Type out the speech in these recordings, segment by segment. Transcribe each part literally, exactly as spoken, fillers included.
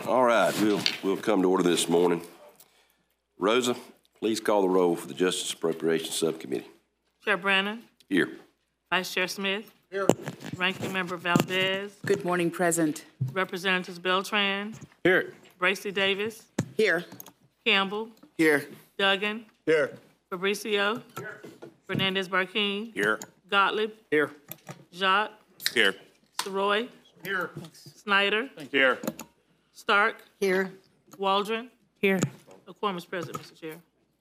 All right, we'll, we'll come to order this morning. Rosa, please call the roll for the Justice Appropriations Subcommittee. Chair Brannon. Here. Vice Chair Smith. Here. Ranking Member Valdez. Good morning, present. Representatives Beltran. Here. Bracey Davis. Here. Campbell. Here. Duggan. Here. Fabricio. Here. Fernandez Barquin. Here. Gottlieb. Here. Jacques. Here. Soroy. Here. Snyder. Here. Stark. Here. Waldron. Here. A quorum is present, Mister Chair.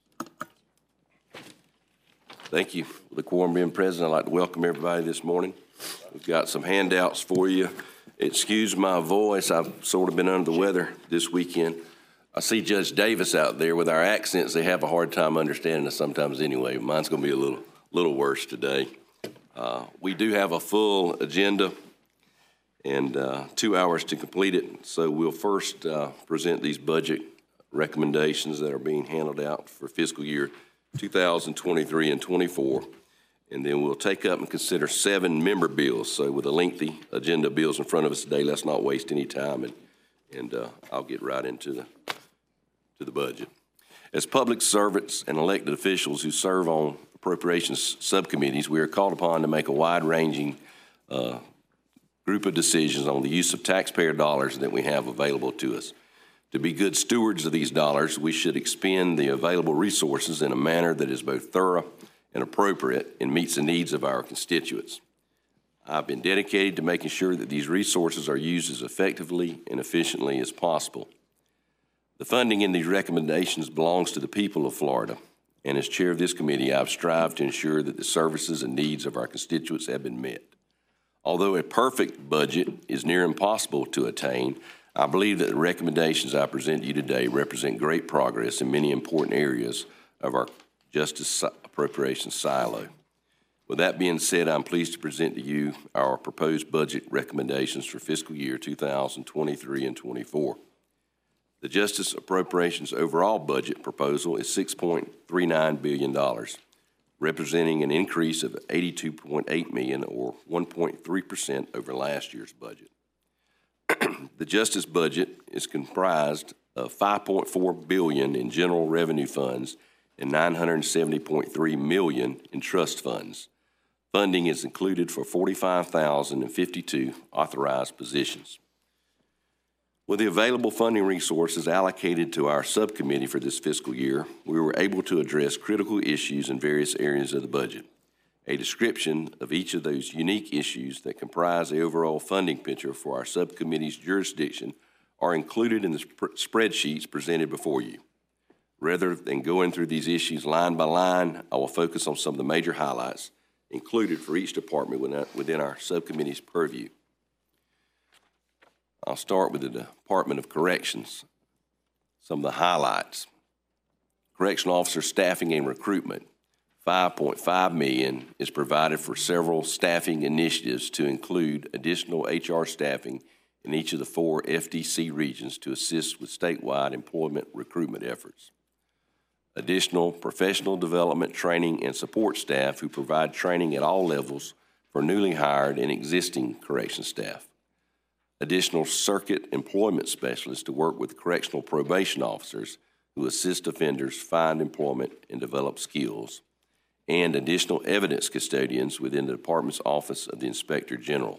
Thank you. With the quorum being present, I'd like to welcome everybody this morning. We've got some handouts for you. Excuse my voice. I've sort of been under the weather this weekend. I see Judge Davis out there. With our accents, they have a hard time understanding us sometimes anyway. Mine's going to be a little, little worse today. Uh, we do have a full agenda and uh, two hours to complete it. So we'll first uh, present these budget recommendations that are being handled out for fiscal year two thousand twenty-three and twenty-four. And then we'll take up and consider seven member bills. So with a lengthy agenda of bills in front of us today, let's not waste any time, and, and uh, I'll get right into the, to the budget. As public servants and elected officials who serve on appropriations subcommittees, we are called upon to make a wide-ranging uh, group of decisions on the use of taxpayer dollars that we have available to us. To be good stewards of these dollars, we should expend the available resources in a manner that is both thorough and appropriate and meets the needs of our constituents. I've been dedicated to making sure that these resources are used as effectively and efficiently as possible. The funding in these recommendations belongs to the people of Florida, and as chair of this committee, I've strived to ensure that the services and needs of our constituents have been met. Although a perfect budget is near impossible to attain, I believe that the recommendations I present to you today represent great progress in many important areas of our justice appropriations silo. With that being said, I'm pleased to present to you our proposed budget recommendations for fiscal year two thousand twenty-three and twenty-four. The Justice Appropriations overall budget proposal is six point three nine billion dollars, representing an increase of eighty-two point eight million dollars or one point three percent over last year's budget. The Justice budget is comprised of five point four billion dollars in general revenue funds and nine hundred seventy point three million dollars in trust funds. Funding is included for forty-five thousand fifty-two authorized positions. With the available funding resources allocated to our subcommittee for this fiscal year, we were able to address critical issues in various areas of the budget. A description of each of those unique issues that comprise the overall funding picture for our subcommittee's jurisdiction are included in the sp- spreadsheets presented before you. Rather than going through these issues line by line, I will focus on some of the major highlights included for each department within, within our subcommittee's purview. I'll start with the Department of Corrections. Some of the highlights. Correctional officer staffing and recruitment. five point five million dollars is provided for several staffing initiatives to include additional H R staffing in each of the four F D C regions to assist with statewide employment recruitment efforts. Additional professional development, training, and support staff who provide training at all levels for newly hired and existing correction staff. Additional circuit employment specialists to work with correctional probation officers who assist offenders find employment and develop skills, and additional evidence custodians within the department's Office of the Inspector General.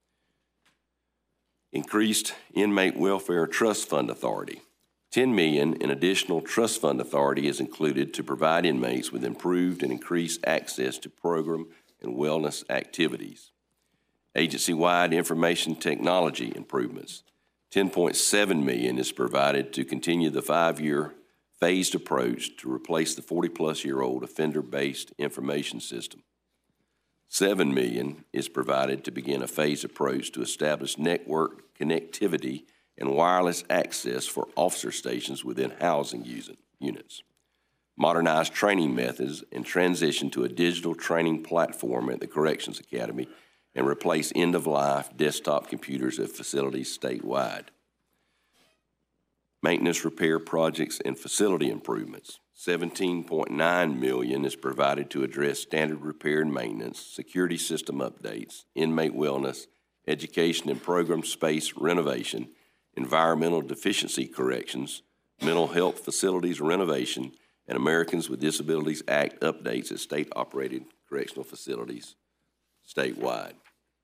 Increased Inmate Welfare Trust Fund Authority. ten million dollars in additional trust fund authority is included to provide inmates with improved and increased access to program and wellness activities. Agency-wide information technology improvements. ten point seven million dollars is provided to continue the five-year phased approach to replace the forty-plus-year-old offender-based information system. seven million dollars is provided to begin a phased approach to establish network connectivity and wireless access for officer stations within housing units. Modernize training methods and transition to a digital training platform at the Corrections Academy and replace end-of-life desktop computers at facilities statewide. Maintenance, repair projects, and facility improvements. seventeen point nine million dollars is provided to address standard repair and maintenance, security system updates, inmate wellness, education and program space renovation, environmental deficiency corrections, mental health facilities renovation, and Americans with Disabilities Act updates at state-operated correctional facilities statewide.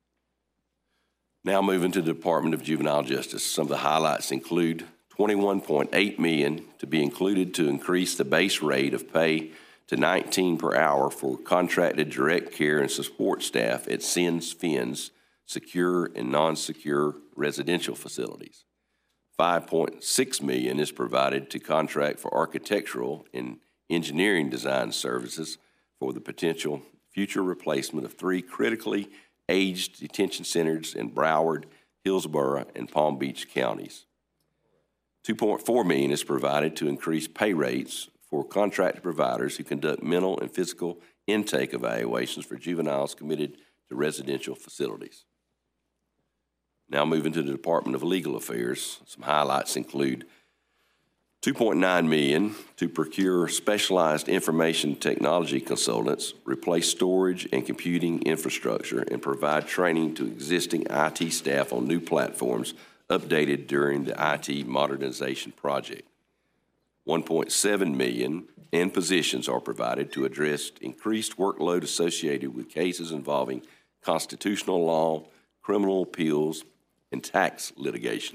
Now moving to the Department of Juvenile Justice. Some of the highlights include twenty-one point eight million dollars to be included to increase the base rate of pay to nineteen per hour for contracted direct care and support staff at S I N S, F I N S, secure and non-secure residential facilities. five point six million dollars is provided to contract for architectural and engineering design services for the potential future replacement of three critically aged detention centers in Broward, Hillsborough, and Palm Beach counties. two point four million dollars is provided to increase pay rates for contracted providers who conduct mental and physical intake evaluations for juveniles committed to residential facilities. Now moving to the Department of Legal Affairs, some highlights include two point nine million dollars to procure specialized information technology consultants, replace storage and computing infrastructure, and provide training to existing I T staff on new platforms updated during the I T modernization project. one point seven million dollars in positions are provided to address increased workload associated with cases involving constitutional law, criminal appeals, and tax litigation.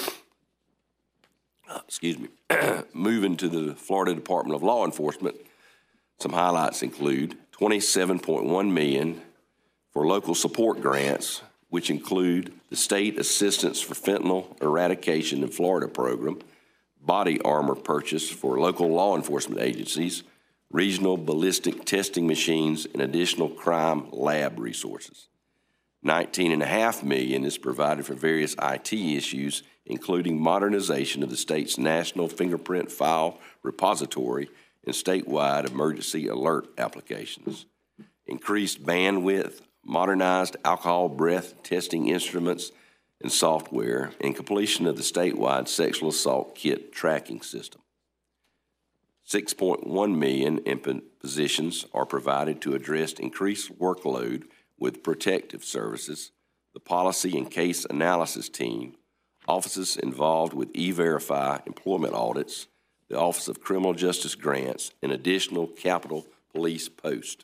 Uh, excuse me. Moving to the Florida Department of Law Enforcement, some highlights include twenty-seven point one million dollars for local support grants, which include the State Assistance for Fentanyl Eradication in Florida program, body armor purchase for local law enforcement agencies, regional ballistic testing machines, and additional crime lab resources. nineteen point five million dollars is provided for various I T issues, including modernization of the state's national fingerprint file repository and statewide emergency alert applications, increased bandwidth, modernized alcohol breath testing instruments and software, and completion of the statewide sexual assault kit tracking system. six point one million dollars in positions are provided to address increased workload with protective services, the policy and case analysis team, offices involved with E-Verify employment audits, the Office of Criminal Justice Grants, and additional Capitol Police posts.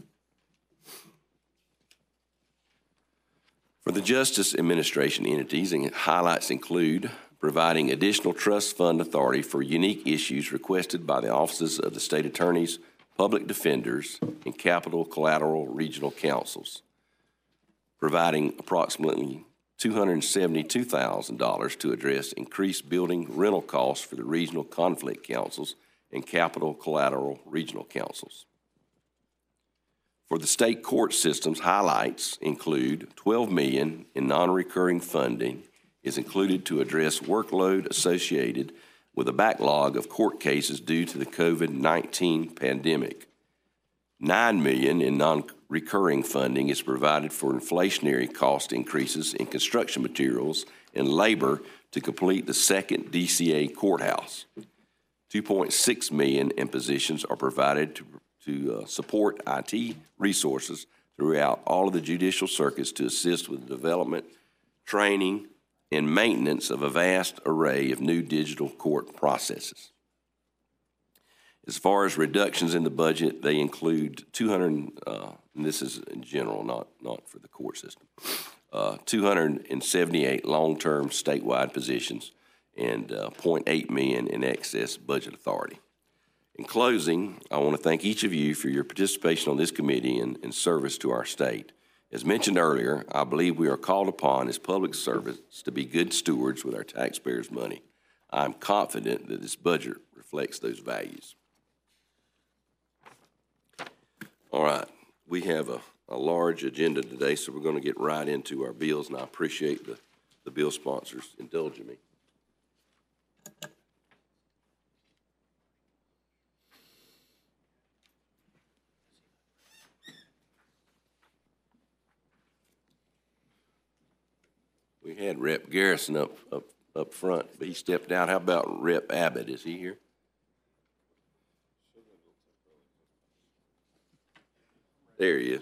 For the Justice Administration entities, and highlights include providing additional trust fund authority for unique issues requested by the offices of the state attorneys, public defenders, and Capital Collateral Regional Councils, providing approximately two hundred seventy-two thousand dollars to address increased building rental costs for the regional conflict councils and Capital Collateral Regional Councils. For the state court systems, highlights include twelve million dollars in non-recurring funding is included to address workload associated with a backlog of court cases due to the COVID nineteen pandemic. nine million dollars in non-recurring funding is provided for inflationary cost increases in construction materials and labor to complete the second D C A courthouse. two point six million dollars in positions are provided to, to uh, support I T resources throughout all of the judicial circuits to assist with the development, training, and maintenance of a vast array of new digital court processes. As far as reductions in the budget, they include two hundred, uh, and this is in general, not, not for the court system, uh, two hundred seventy-eight long-term statewide positions and uh, zero point eight million dollars in excess budget authority. In closing, I want to thank each of you for your participation on this committee and, and service to our state. As mentioned earlier, I believe we are called upon as public servants to be good stewards with our taxpayers' money. I'm confident that this budget reflects those values. All right, we have a, a large agenda today, so we're going to get right into our bills, and I appreciate the, the bill sponsors indulging me. We had Rep Garrison up, up, up front, but he stepped out. How about Rep Abbott? Is he here? There he is.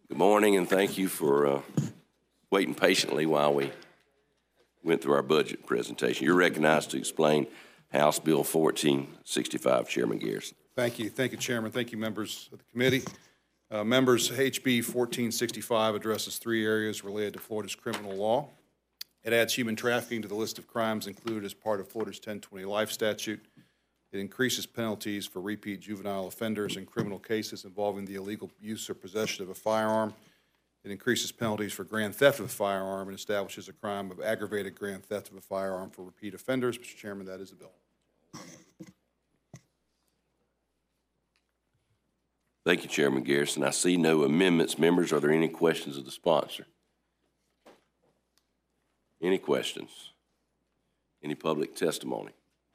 Good morning, and thank you for uh, waiting patiently while we went through our budget presentation. You're recognized to explain House Bill fourteen sixty-five, Chairman Garrison. Thank you. Thank you, Chairman. Thank you, members of the committee. Uh, members, H B fourteen sixty-five addresses three areas related to Florida's criminal law. It adds human trafficking to the list of crimes included as part of Florida's ten twenty Life statute. It increases penalties for repeat juvenile offenders in criminal cases involving the illegal use or possession of a firearm. It increases penalties for grand theft of a firearm and establishes a crime of aggravated grand theft of a firearm for repeat offenders. Mister Chairman, that is the bill. Thank you, Chairman Garrison. I see no amendments. Members, are there any questions of the sponsor? Any questions? Any public testimony?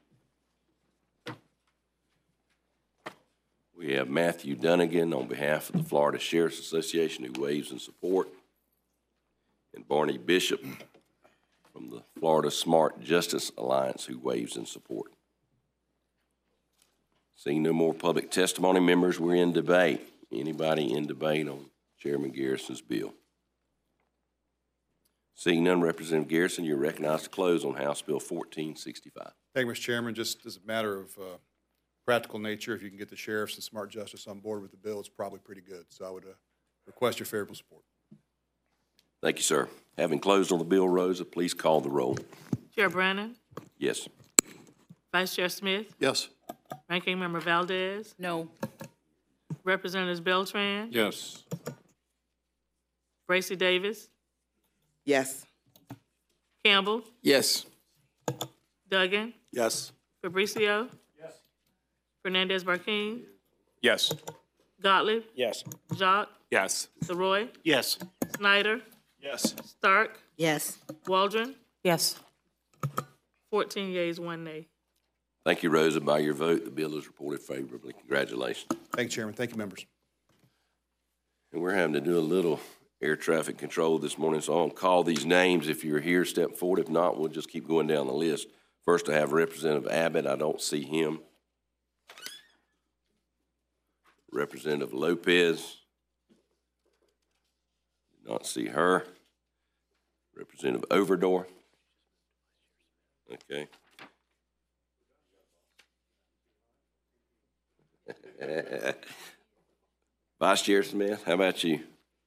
We have Matthew Dunnigan on behalf of the Florida Sheriff's Association who waives in support, and Barney Bishop from the Florida Smart Justice Alliance who waives in support. Seeing no more public testimony, members, we're in debate. Anybody in debate on Chairman Garrison's bill? Seeing none, Representative Garrison, you're recognized to close on House Bill fourteen sixty-five. Thank you, Mister Chairman. Just as a matter of uh, practical nature, if you can get the sheriffs and Smart Justice on board with the bill, it's probably pretty good. So I would uh, request your favorable support. Thank you, sir. Having closed on the bill, Rosa, please call the roll. Chair Brannon, Yes. Vice Chair Smith, Yes. Ranking Member Valdez, No. Representatives Beltran, Yes. Bracy Davis, Yes. Campbell, Yes. Duggan, Yes. Fabricio, Fernandez Barquin, Yes. Gottlieb, Yes. Jacques, Yes. Leroy, Yes. Snyder, Yes. Stark, Yes. Waldron, Yes. fourteen yeas, one nay. Thank you, Rosa. By your vote, the bill is reported favorably. Congratulations. Thank you, Chairman. Thank you, members. And we're having to do a little air traffic control this morning, so I'll call these names. If you're here, step forward. If not, we'll just keep going down the list. First, I have Representative Abbott. I don't see him. Representative Lopez. Did not see her. Representative Overdorf. Okay. Vice Chair Smith, how about you?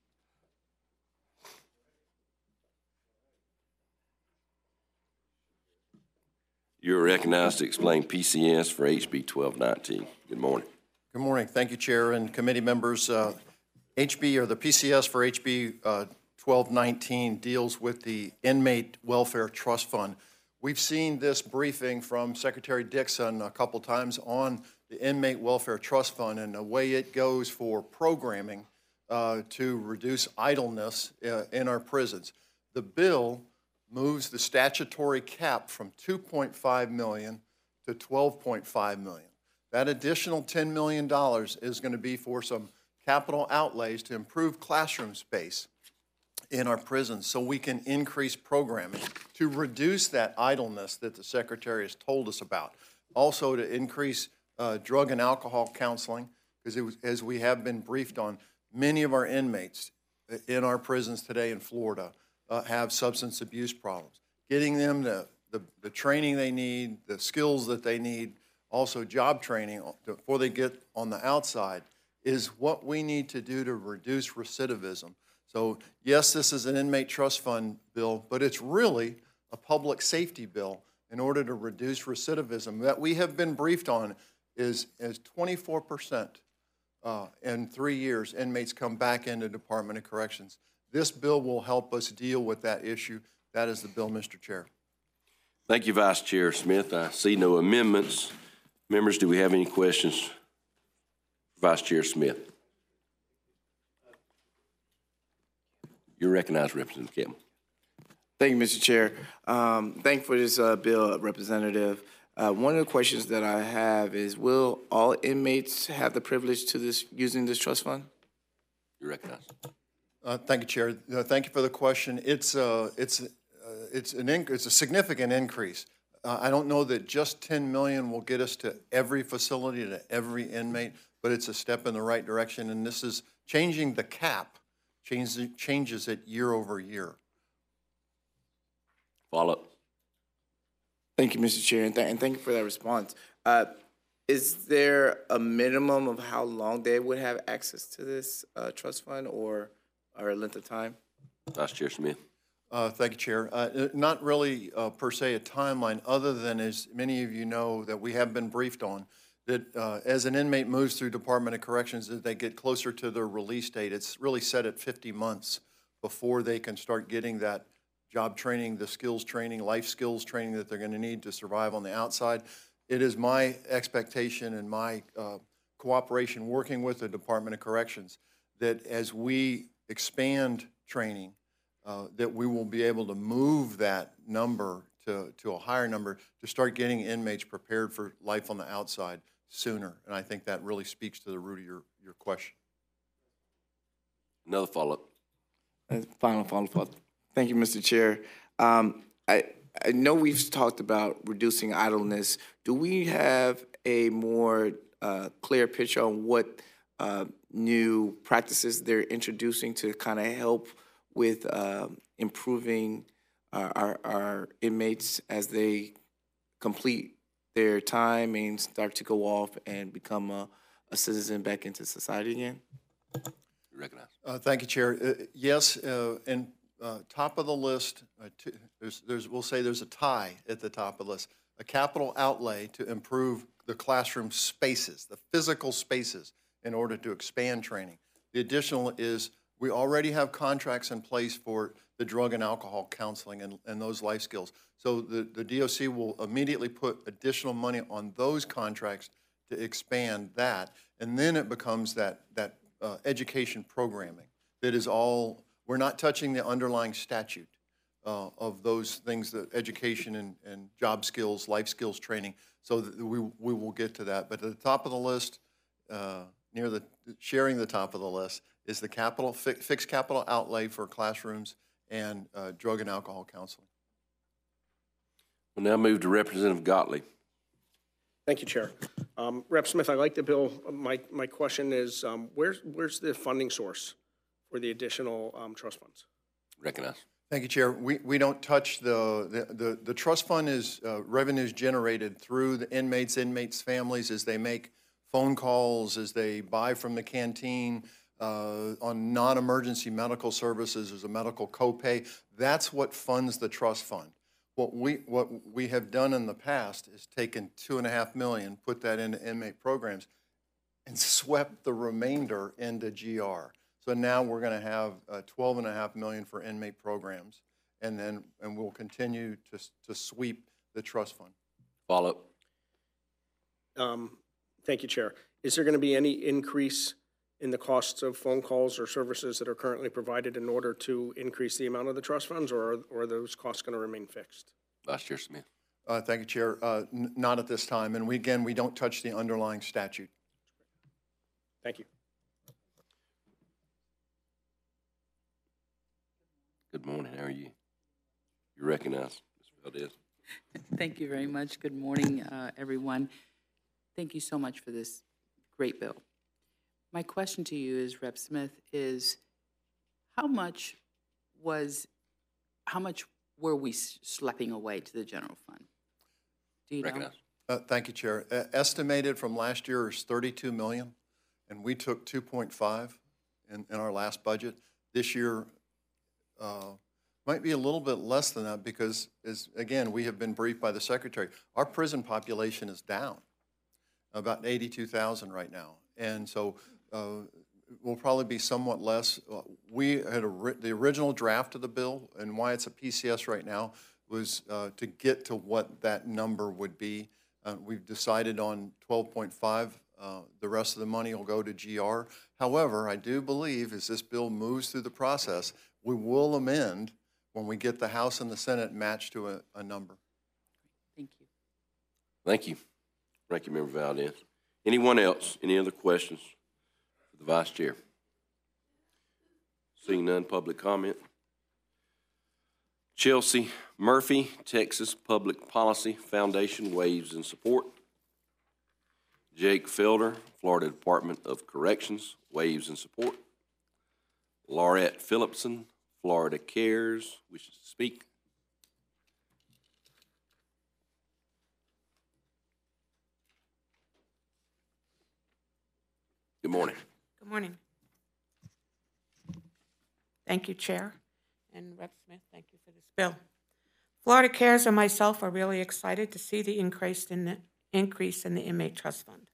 You're recognized to explain P C S for H B twelve nineteen. Good morning. Good morning. Thank you, Chair and committee members. Uh, H B, or the P C S for H B uh, twelve nineteen, deals with the Inmate Welfare Trust Fund. We've seen this briefing from Secretary Dixon a couple times on the Inmate Welfare Trust Fund and the way it goes for programming uh, to reduce idleness uh, in our prisons. The bill moves the statutory cap from two point five million dollars to twelve point five million dollars. That additional ten million dollars is going to be for some capital outlays to improve classroom space in our prisons so we can increase programming to reduce that idleness that the Secretary has told us about. Also to increase uh, drug and alcohol counseling, because as we have been briefed on, many of our inmates in our prisons today in Florida uh, have substance abuse problems. Getting them the, the, the training they need, the skills that they need, also job training before they get on the outside is what we need to do to reduce recidivism. So yes, this is an inmate trust fund bill, but it's really a public safety bill in order to reduce recidivism. That we have been briefed on is, is twenty-four percent uh, in three years inmates come back into Department of Corrections. This bill will help us deal with that issue. That is the bill, Mister Chair. Thank you, Vice Chair Smith. I see no amendments. Members, do we have any questions? Vice Chair Smith. You're recognized, Representative Campbell. Thank you, Mister Chair. Um, thank you for this uh, bill, Representative. Uh, one of the questions that I have is, will all inmates have the privilege to this using this trust fund? You're recognized. Uh, thank you, Chair. Uh, thank you for the question. It's uh, it's uh, it's an inc- it's a significant increase. Uh, I don't know that just ten million will get us to every facility, to every inmate, but it's a step in the right direction. And this is changing the cap, changes, changes it year over year. Follow up. Thank you, Mister Chair, and, th- and thank you for that response. Uh, is there a minimum of how long they would have access to this uh, trust fund, or or a length of time? Vice Chair Smith. Uh, Thank you, Chair. Uh, Not really uh, per se a timeline, other than, as many of you know, that we have been briefed on, that uh, as an inmate moves through Department of Corrections, as they get closer to their release date, it's really set at fifty months before they can start getting that job training, the skills training, life skills training that they're going to need to survive on the outside. It is my expectation and my uh, cooperation working with the Department of Corrections that as we expand training, uh, that we will be able to move that number to, to a higher number to start getting inmates prepared for life on the outside sooner. And I think that really speaks to the root of your, your question. Another follow-up. Uh, Final, final thought. Thank you, Mister Chair. Um, I, I know we've talked about reducing idleness. Do we have a more uh, clear picture on what uh, new practices they're introducing to kind of help with uh, improving our, our, our inmates as they complete their time and start to go off and become a, a citizen back into society again? You recognize. Uh, Thank you, Chair. Uh, Yes, uh, and uh, top of the list, uh, two, there's, there's, we'll say there's a tie at the top of the list, a capital outlay to improve the classroom spaces, the physical spaces, in order to expand training. The additional is we already have contracts in place for the drug and alcohol counseling and, and those life skills. So the, the D O C will immediately put additional money on those contracts to expand that, and then it becomes that, that uh, education programming that is all, we're not touching the underlying statute uh, of those things, the education and, and job skills, life skills training, so that we, we will get to that. But at the top of the list, uh, near the, sharing the top of the list, is the capital, fi fixed capital outlay for classrooms and uh, drug and alcohol counseling. We'll now move to Representative Gottlieb. Thank you, Chair. Um, Rep Smith, I like the bill. My, my question is, um, where's, where's the funding source for the additional um, trust funds? Recognize. Thank you, Chair. We, we don't touch the, the, the, the trust fund is uh, revenues generated through the inmates, inmates' families as they make phone calls, as they buy from the canteen, uh, on non-emergency medical services, there's a medical copay. That's what funds the trust fund. What we, what we have done in the past is taken two and a half million, put that into inmate programs, and swept the remainder into G R. So now we're going to have uh, twelve and a half million for inmate programs, and then and we'll continue to to sweep the trust fund. Follow up. Um, thank you, Chair. Is there going to be any increase in the costs of phone calls or services that are currently provided in order to increase the amount of the trust funds, or are, or are those costs going to remain fixed? Vice Chair Smith. Uh, thank you, Chair. Uh, n not at this time, and we again we don't touch the underlying statute. Thank you. Good morning. How are you? You recognize, Miz Valdez. Thank you very much. Good morning, uh, everyone. Thank you so much for this great bill. My question to you is, Rep Smith, is how much was, how much were we schlepping away to the general fund? Do you know? Recognize. Uh, thank you, Chair. Uh, estimated from last year is thirty-two million, and we took two point five in, in our last budget. This year uh, might be a little bit less than that because, as again, we have been briefed by the Secretary. Our prison population is down, about eighty-two thousand right now, and so uh, will probably be somewhat less. Uh, we had a, the original draft of the bill, and why it's a P C S right now, was uh, to get to what that number would be. Uh, we've decided on twelve point five. Uh, the rest of the money will go to G R. However, I do believe as this bill moves through the process, we will amend when we get the House and the Senate matched to a, a number. Thank you. Thank you. Thank you, Member Valdez. Anyone else? Any other questions for the Vice Chair? Seeing none, public comment. Chelsea Murphy, Texas Public Policy Foundation waives in support. Jake Felder, Florida Department of Corrections, waives in support. Laurette Phillipson, Florida Cares, wishes to speak. Good morning. Good morning. Thank you, Chair, and Representative Smith, thank you for this bill. Florida Cares and myself are really excited to see the increase in the increase in the inmate trust fund.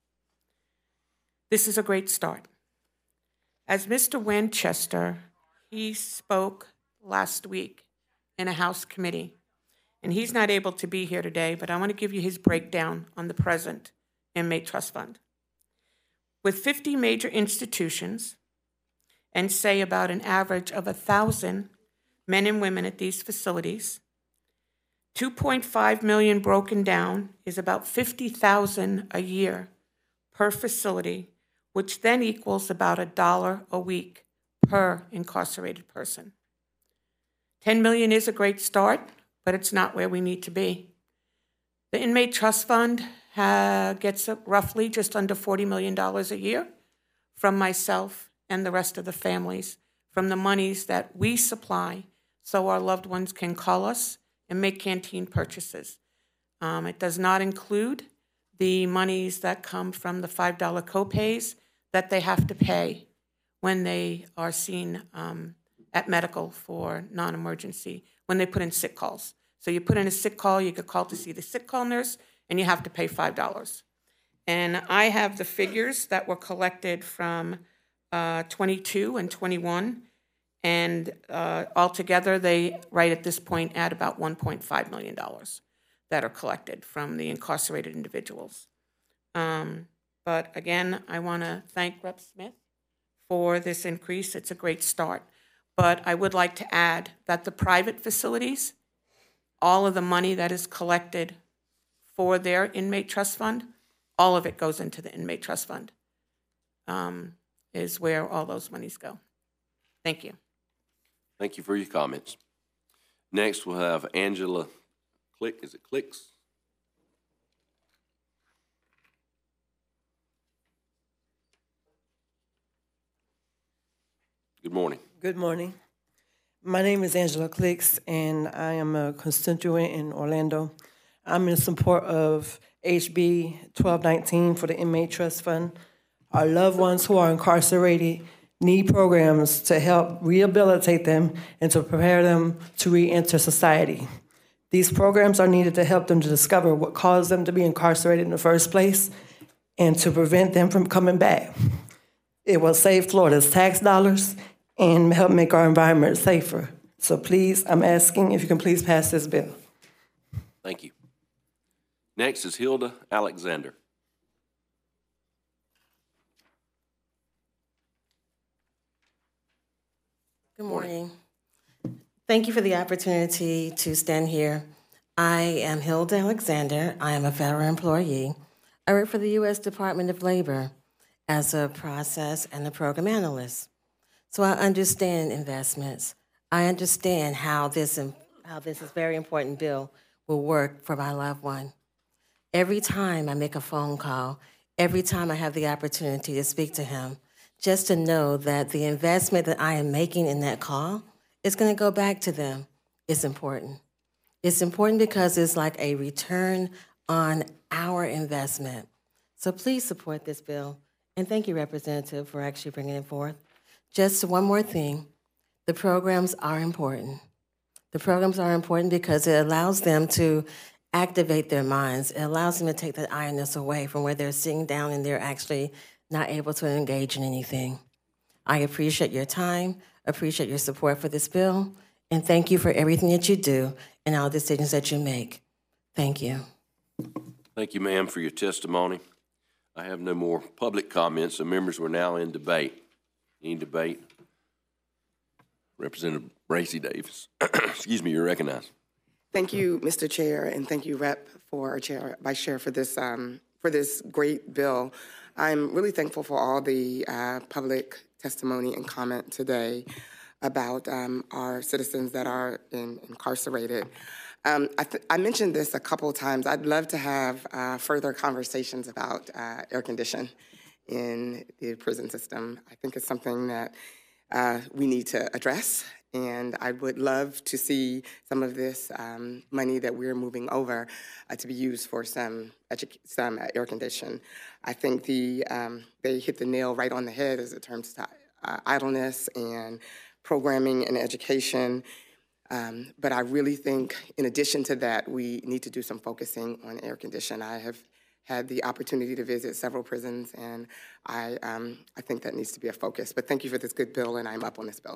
This is a great start. As Mister Winchester, he spoke last week in a House committee, and he's not able to be here today, but I want to give you his breakdown on the present inmate trust fund. With fifty major institutions, and say about an average of one thousand men and women at these facilities, two point five million broken down is about fifty thousand a year per facility, which then equals about a dollar a week per incarcerated person. ten million is a great start, but it's not where we need to be. The Inmate Trust Fund uh, gets roughly just under forty million dollars a year from myself and the rest of the families, from the monies that we supply so our loved ones can call us and make canteen purchases. Um, it does not include the monies that come from the five dollar copays that they have to pay when they are seen um, at medical for non-emergency, when they put in sick calls. So you put in a sick call, you get called to see the sick call nurse, and you have to pay five dollars. And I have the figures that were collected from uh, twenty-two and twenty-one, and uh, altogether they, right at this point, add about one point five million dollars that are collected from the incarcerated individuals. Um, but again, I want to thank Representative Smith for this increase. It's a great start. But I would like to add that the private facilities, all of the money that is collected for their inmate trust fund, all of it goes into the inmate trust fund, um, is where all those monies go. Thank you. Thank you for your comments. Next, we'll have Angela Click. Is it Clicks? Good morning. Good morning. My name is Angela Clicks, and I am a constituent in Orlando. I'm in support of H B twelve nineteen for the Inmate Trust Fund. Our loved ones who are incarcerated need programs to help rehabilitate them and to prepare them to re-enter society. These programs are needed to help them to discover what caused them to be incarcerated in the first place and to prevent them from coming back. It will save Florida's tax dollars and help make our environment safer. So please, I'm asking if you can please pass this bill. Thank you. Next is Hilda Alexander. Good morning. Thank you for the opportunity to stand here. I am Hilda Alexander. I am a federal employee. I work for the U S Department of Labor as a process and a program analyst. So I understand investments. I understand how this, how this is very important bill will work for my loved one. Every time I make a phone call, every time I have the opportunity to speak to him, just to know that the investment that I am making in that call is going to go back to them is important. It's important because it's like a return on our investment. So please support this bill. And thank you, Representative, for actually bringing it forth. Just one more thing. The programs are important. The programs are important because it allows them to activate their minds. It allows them to take that idleness away from where they're sitting down and they're actually not able to engage in anything. I appreciate your time, appreciate your support for this bill, and thank you for everything that you do and all decisions that you make. Thank you. Thank you, ma'am, for your testimony. I have no more public comments, so members, we're now in debate. Any debate? Representative Bracy Davis. Excuse me, you're recognized. Thank you, Mister Chair, and thank you, Rep, for our Chair, Vice Chair, for this um, for this great bill. I'm really thankful for all the uh, public testimony and comment today about um, our citizens that are in, incarcerated. Um, I, th I mentioned this a couple of times. I'd love to have uh, further conversations about uh, air condition in the prison system. I think it's something that uh, we need to address. And I would love to see some of this um, money that we're moving over uh, to be used for some edu- some air condition. I think the um, they hit the nail right on the head as it comes to uh, idleness and programming and education. Um, but I really think, in addition to that, we need to do some focusing on air condition. I have had the opportunity to visit several prisons, and I um, I think that needs to be a focus. But thank you for this good bill, and I'm up on this bill.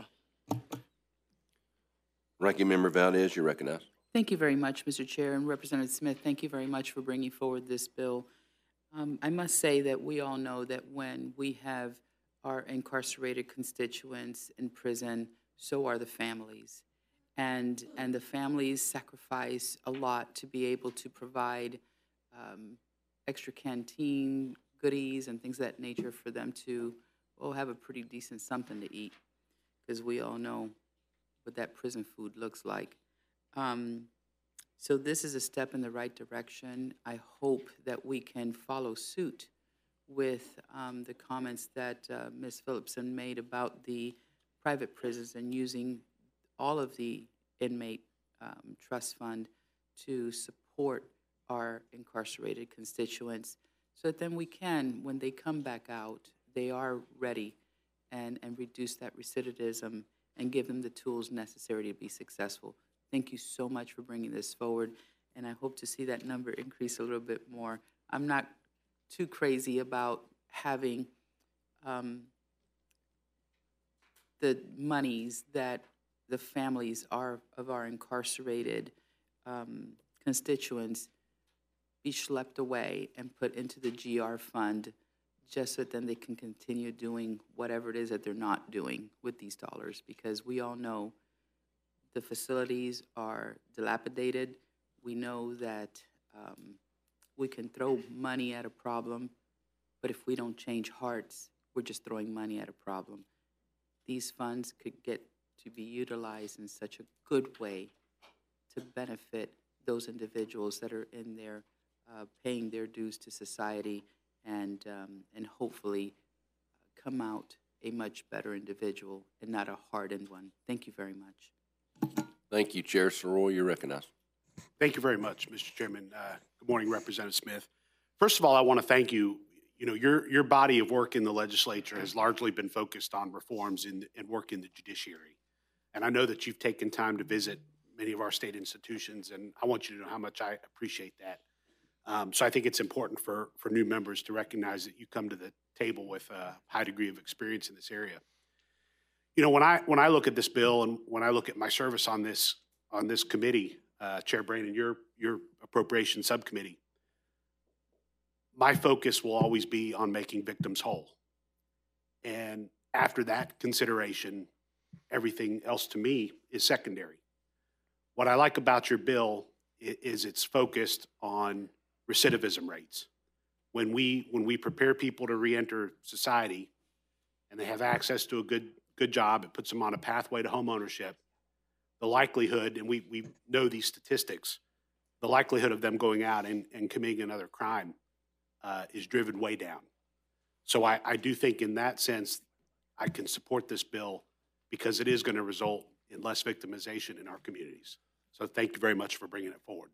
Ranking Member Valdez, you're recognized. Thank you very much, Mister Chair. And Representative Smith, thank you very much for bringing forward this bill. Um, I must say that we all know that when we have our incarcerated constituents in prison, so are the families. And, and the families sacrifice a lot to be able to provide um, extra canteen goodies and things of that nature for them to, well, have a pretty decent something to eat, because we all know what that prison food looks like. Um, so this is a step in the right direction. I hope that we can follow suit with um, the comments that uh, Miz Phillipson made about the private prisons and using all of the inmate um, trust fund to support our incarcerated constituents, so that then we can, when they come back out, they are ready and, and reduce that recidivism and give them the tools necessary to be successful. Thank you so much for bringing this forward, and I hope to see that number increase a little bit more. I'm not too crazy about having um, the monies that the families are of our incarcerated um, constituents be schlepped away and put into the G R fund, just so that then they can continue doing whatever it is that they're not doing with these dollars, because we all know the facilities are dilapidated. We know that um, we can throw money at a problem, but if we don't change hearts, we're just throwing money at a problem. These funds could get to be utilized in such a good way to benefit those individuals that are in there uh, paying their dues to society, and um, and hopefully come out a much better individual and not a hardened one. Thank you very much. Thank you, Chair Soroy. You're recognized. Thank you very much, Mister Chairman. Uh, good morning, Representative Smith. First of all, I want to thank you. You know, your your body of work in the legislature has largely been focused on reforms in, and work in the judiciary. And I know that you've taken time to visit many of our state institutions, and I want you to know how much I appreciate that. Um, so I think it's important for, for new members to recognize that you come to the table with a high degree of experience in this area. You know, when I when I look at this bill and when I look at my service on this on this committee, uh, Chair Brandon, your your appropriation subcommittee, my focus will always be on making victims whole. And after that consideration, everything else to me is secondary. What I like about your bill is it's focused on recidivism rates. When we when we prepare people to reenter society and they have access to a good good job, it puts them on a pathway to home ownership, the likelihood, and we, we know these statistics, the likelihood of them going out and, and committing another crime uh, is driven way down. So I, I do think in that sense, I can support this bill because it is going to result in less victimization in our communities. So thank you very much for bringing it forward.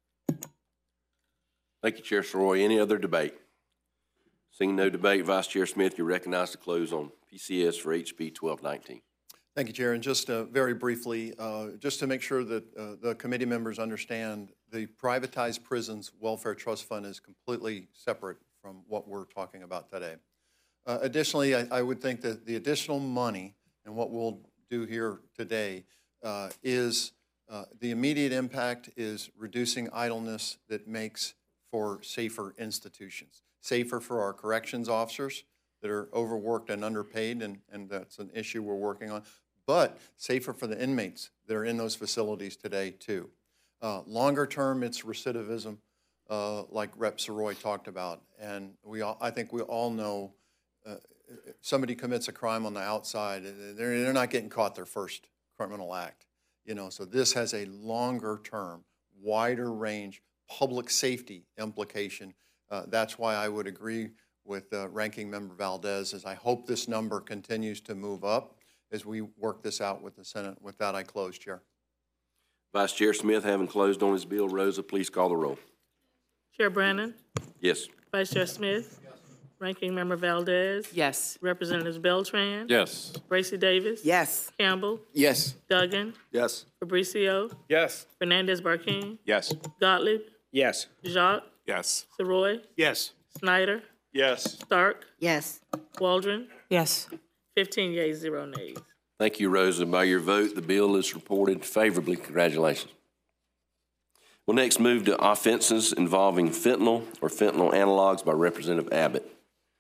Thank you, Chair Soroy. Any other debate? Seeing no debate, Vice Chair Smith, you're recognized to close on P C S for H B twelve nineteen. Thank you, Chair. And just uh, very briefly, uh, just to make sure that uh, the committee members understand, the privatized prisons welfare trust fund is completely separate from what we're talking about today. Uh, additionally, I, I would think that the additional money and what we'll do here today uh, is uh, the immediate impact is reducing idleness that makes for safer institutions, safer for our corrections officers that are overworked and underpaid, and, and that's an issue we're working on, but safer for the inmates that are in those facilities today too. Uh, longer term, it's recidivism, uh, like Rep Soroy talked about, and we all, I think we all know uh, somebody commits a crime on the outside, they're, they're not getting caught their first criminal act, you know, so this has a longer term, wider range public safety implication. Uh, that's why I would agree with uh, Ranking Member Valdez, as I hope this number continues to move up as we work this out with the Senate. With that, I close, Chair. Vice Chair Smith, having closed on his bill, Rosa, please call the roll. Chair Brannon, Yes. Vice Chair Smith, Ranking Member Valdez, Yes. Representatives Beltran, Yes. Bracy Davis, Yes. Campbell, Yes. Duggan, Yes. Fabricio, Yes. Fernandez Barquin, Yes. Gottlieb, Yes. Jacques, Yes. Savoy, Yes. Snyder, Yes. Stark, Yes. Waldron, Yes. fifteen yeas, zero nays. Thank you, Rosa. By your vote, the bill is reported favorably. Congratulations. We'll next move to offenses involving fentanyl or fentanyl analogs by Representative Abbott.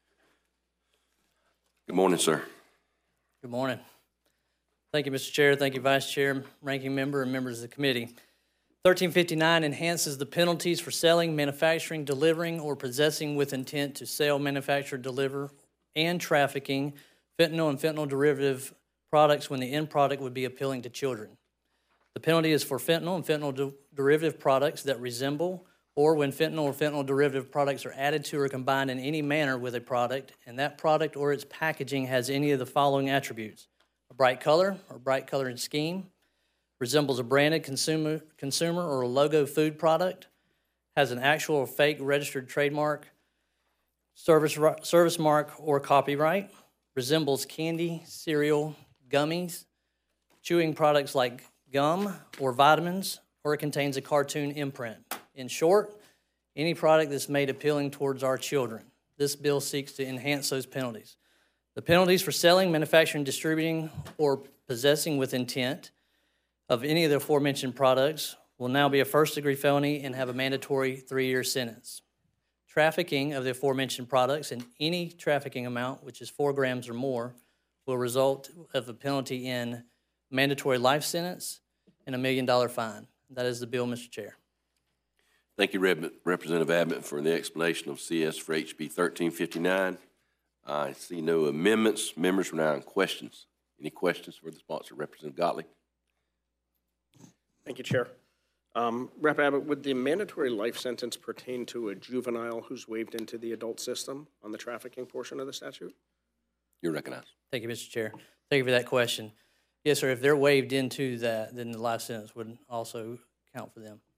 Good morning, sir. Good morning. Thank you, Mister Chair. Thank you, Vice Chair, Ranking Member, and members of the committee. thirteen fifty-nine enhances the penalties for selling, manufacturing, delivering, or possessing with intent to sell, manufacture, deliver, and trafficking fentanyl and fentanyl derivative products when the end product would be appealing to children. The penalty is for fentanyl and fentanyl de- derivative products that resemble, or when fentanyl or fentanyl derivative products are added to or combined in any manner with a product, and that product or its packaging has any of the following attributes: a bright color or bright colored scheme, resembles a branded consumer, consumer or a logo food product, has an actual or fake registered trademark, service, service mark, or copyright, resembles candy, cereal, gummies, chewing products like gum or vitamins, or it contains a cartoon imprint. In short, any product that's made appealing towards our children. This bill seeks to enhance those penalties. The penalties for selling, manufacturing, distributing, or possessing with intent of any of the aforementioned products will now be a first-degree felony and have a mandatory three-year sentence. Trafficking of the aforementioned products in any trafficking amount, which is four grams or more, will result of a penalty in mandatory life sentence and a million-dollar fine. That is the bill, Mister Chair. Thank you, Rep- Representative Abbott, for the explanation of C S for H B thirteen fifty-nine. I see no amendments. Members are now in questions. Any questions for the sponsor, Representative Gottlieb? Thank you, Chair. Um, Rep Abbott, would the mandatory life sentence pertain to a juvenile who's waived into the adult system on the trafficking portion of the statute? You're recognized. Thank you, Mister Chair. Thank you for that question. Yes, sir, if they're waived into that, then the life sentence would also count for them.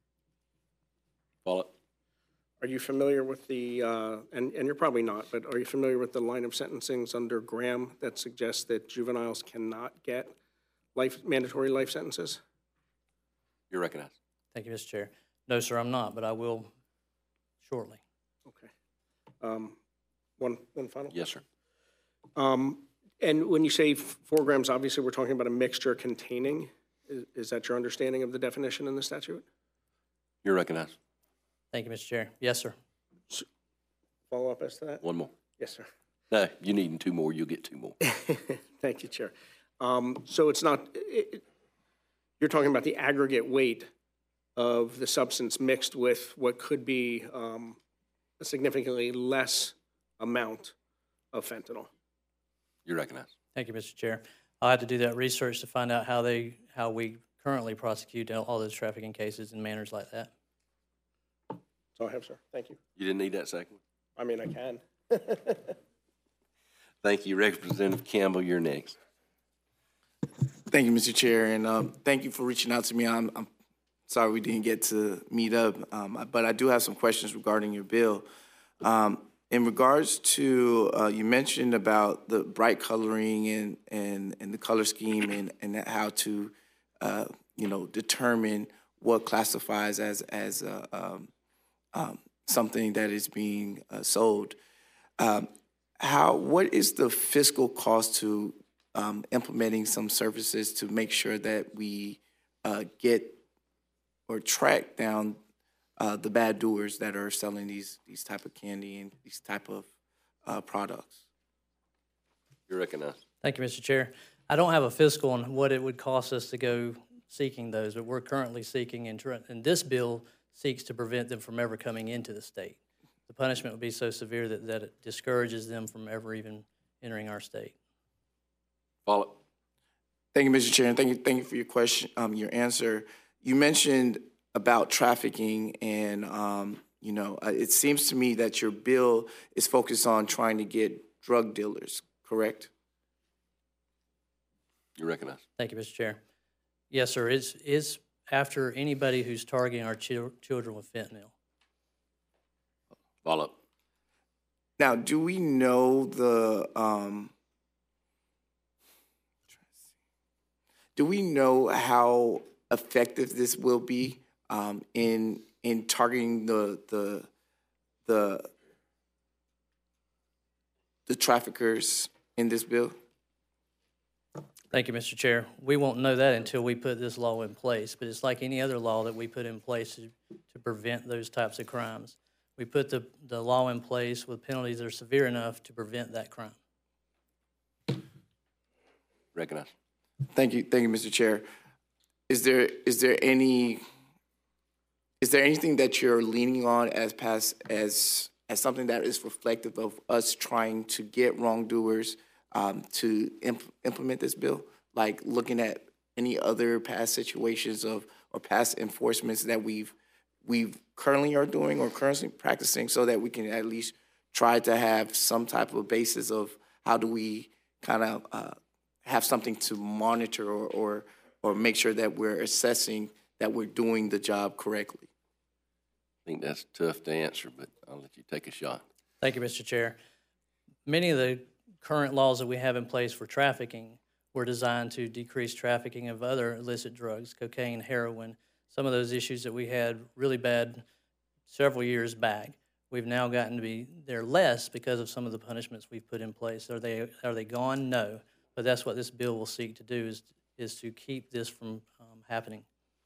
Follow. Are you familiar with the, uh, and, and you're probably not, but are you familiar with the line of sentencings under Graham that suggests that juveniles cannot get life, mandatory life sentences? You're recognized. Thank you, Mister Chair. No, sir, I'm not, but I will shortly. Okay. Um, one, one final? Yes, sir. Um, and when you say four grams, obviously we're talking about a mixture containing. Is, is that your understanding of the definition in the statute? You're recognized. Thank you, Mister Chair. Yes, sir. Follow up as to that? One more. Yes, sir. No, you need two more, you'll get two more. Thank you, Chair. Um, so it's not, it, you're talking about the aggregate weight of the substance mixed with what could be um, a significantly less amount of fentanyl. You're recognized. Thank you, Mister Chair. I'll have to do that research to find out how they, how we currently prosecute all those trafficking cases in manners like that. That's all I have, sir. Thank you. You didn't need that second? I mean, I can. Thank you, Representative Campbell. You're next. Thank you, Mister Chair, and um, thank you for reaching out to me. I'm, I'm sorry we didn't get to meet up, um, but I do have some questions regarding your bill. Um, in regards to, uh, you mentioned about the bright coloring and, and, and the color scheme and, and how to, uh, you know, determine what classifies as, as uh, um, um, something that is being uh, sold. Um, how, what is the fiscal cost to Um, implementing some services to make sure that we uh, get or track down uh, the bad doers that are selling these these type of candy and these type of uh, products? You're recognized. Thank you, Mister Chair. I don't have a fiscal on what it would cost us to go seeking those, but we're currently seeking, and, and this bill seeks to prevent them from ever coming into the state. The punishment would be so severe that, that it discourages them from ever even entering our state. Follow. Thank you, Mister Chair, and thank you, thank you for your question, um, your answer. You mentioned about trafficking, and um, you know, uh, it seems to me that your bill is focused on trying to get drug dealers, correct? You recognize. Thank you, Mister Chair. Yes, sir. It's, it's after anybody who's targeting our chil- children with fentanyl. Follow up. Now, do we know the, um, do we know how effective this will be um, in in targeting the the the the traffickers in this bill? Thank you, Mister Chair. We won't know that until we put this law in place, but it's like any other law that we put in place to, to prevent those types of crimes. We put the, the law in place with penalties that are severe enough to prevent that crime. Recognize. Thank you, thank you, Mister Chair. Is there is there any is there anything that you're leaning on as past as as something that is reflective of us trying to get wrongdoers um, to imp implement this bill? Like looking at any other past situations of or past enforcements that we've we've currently are doing or currently practicing, so that we can at least try to have some type of basis of how do we kind of uh, have something to monitor or, or or make sure that we're assessing that we're doing the job correctly. I think that's tough to answer, but I'll let you take a shot. Thank you, Mister Chair. Many of the current laws that we have in place for trafficking were designed to decrease trafficking of other illicit drugs, cocaine, heroin, some of those issues that we had really bad several years back. We've now gotten to be there less because of some of the punishments we've put in place. Are they, are they gone? No. But that's what this bill will seek to do, is, is to keep this from um, happening.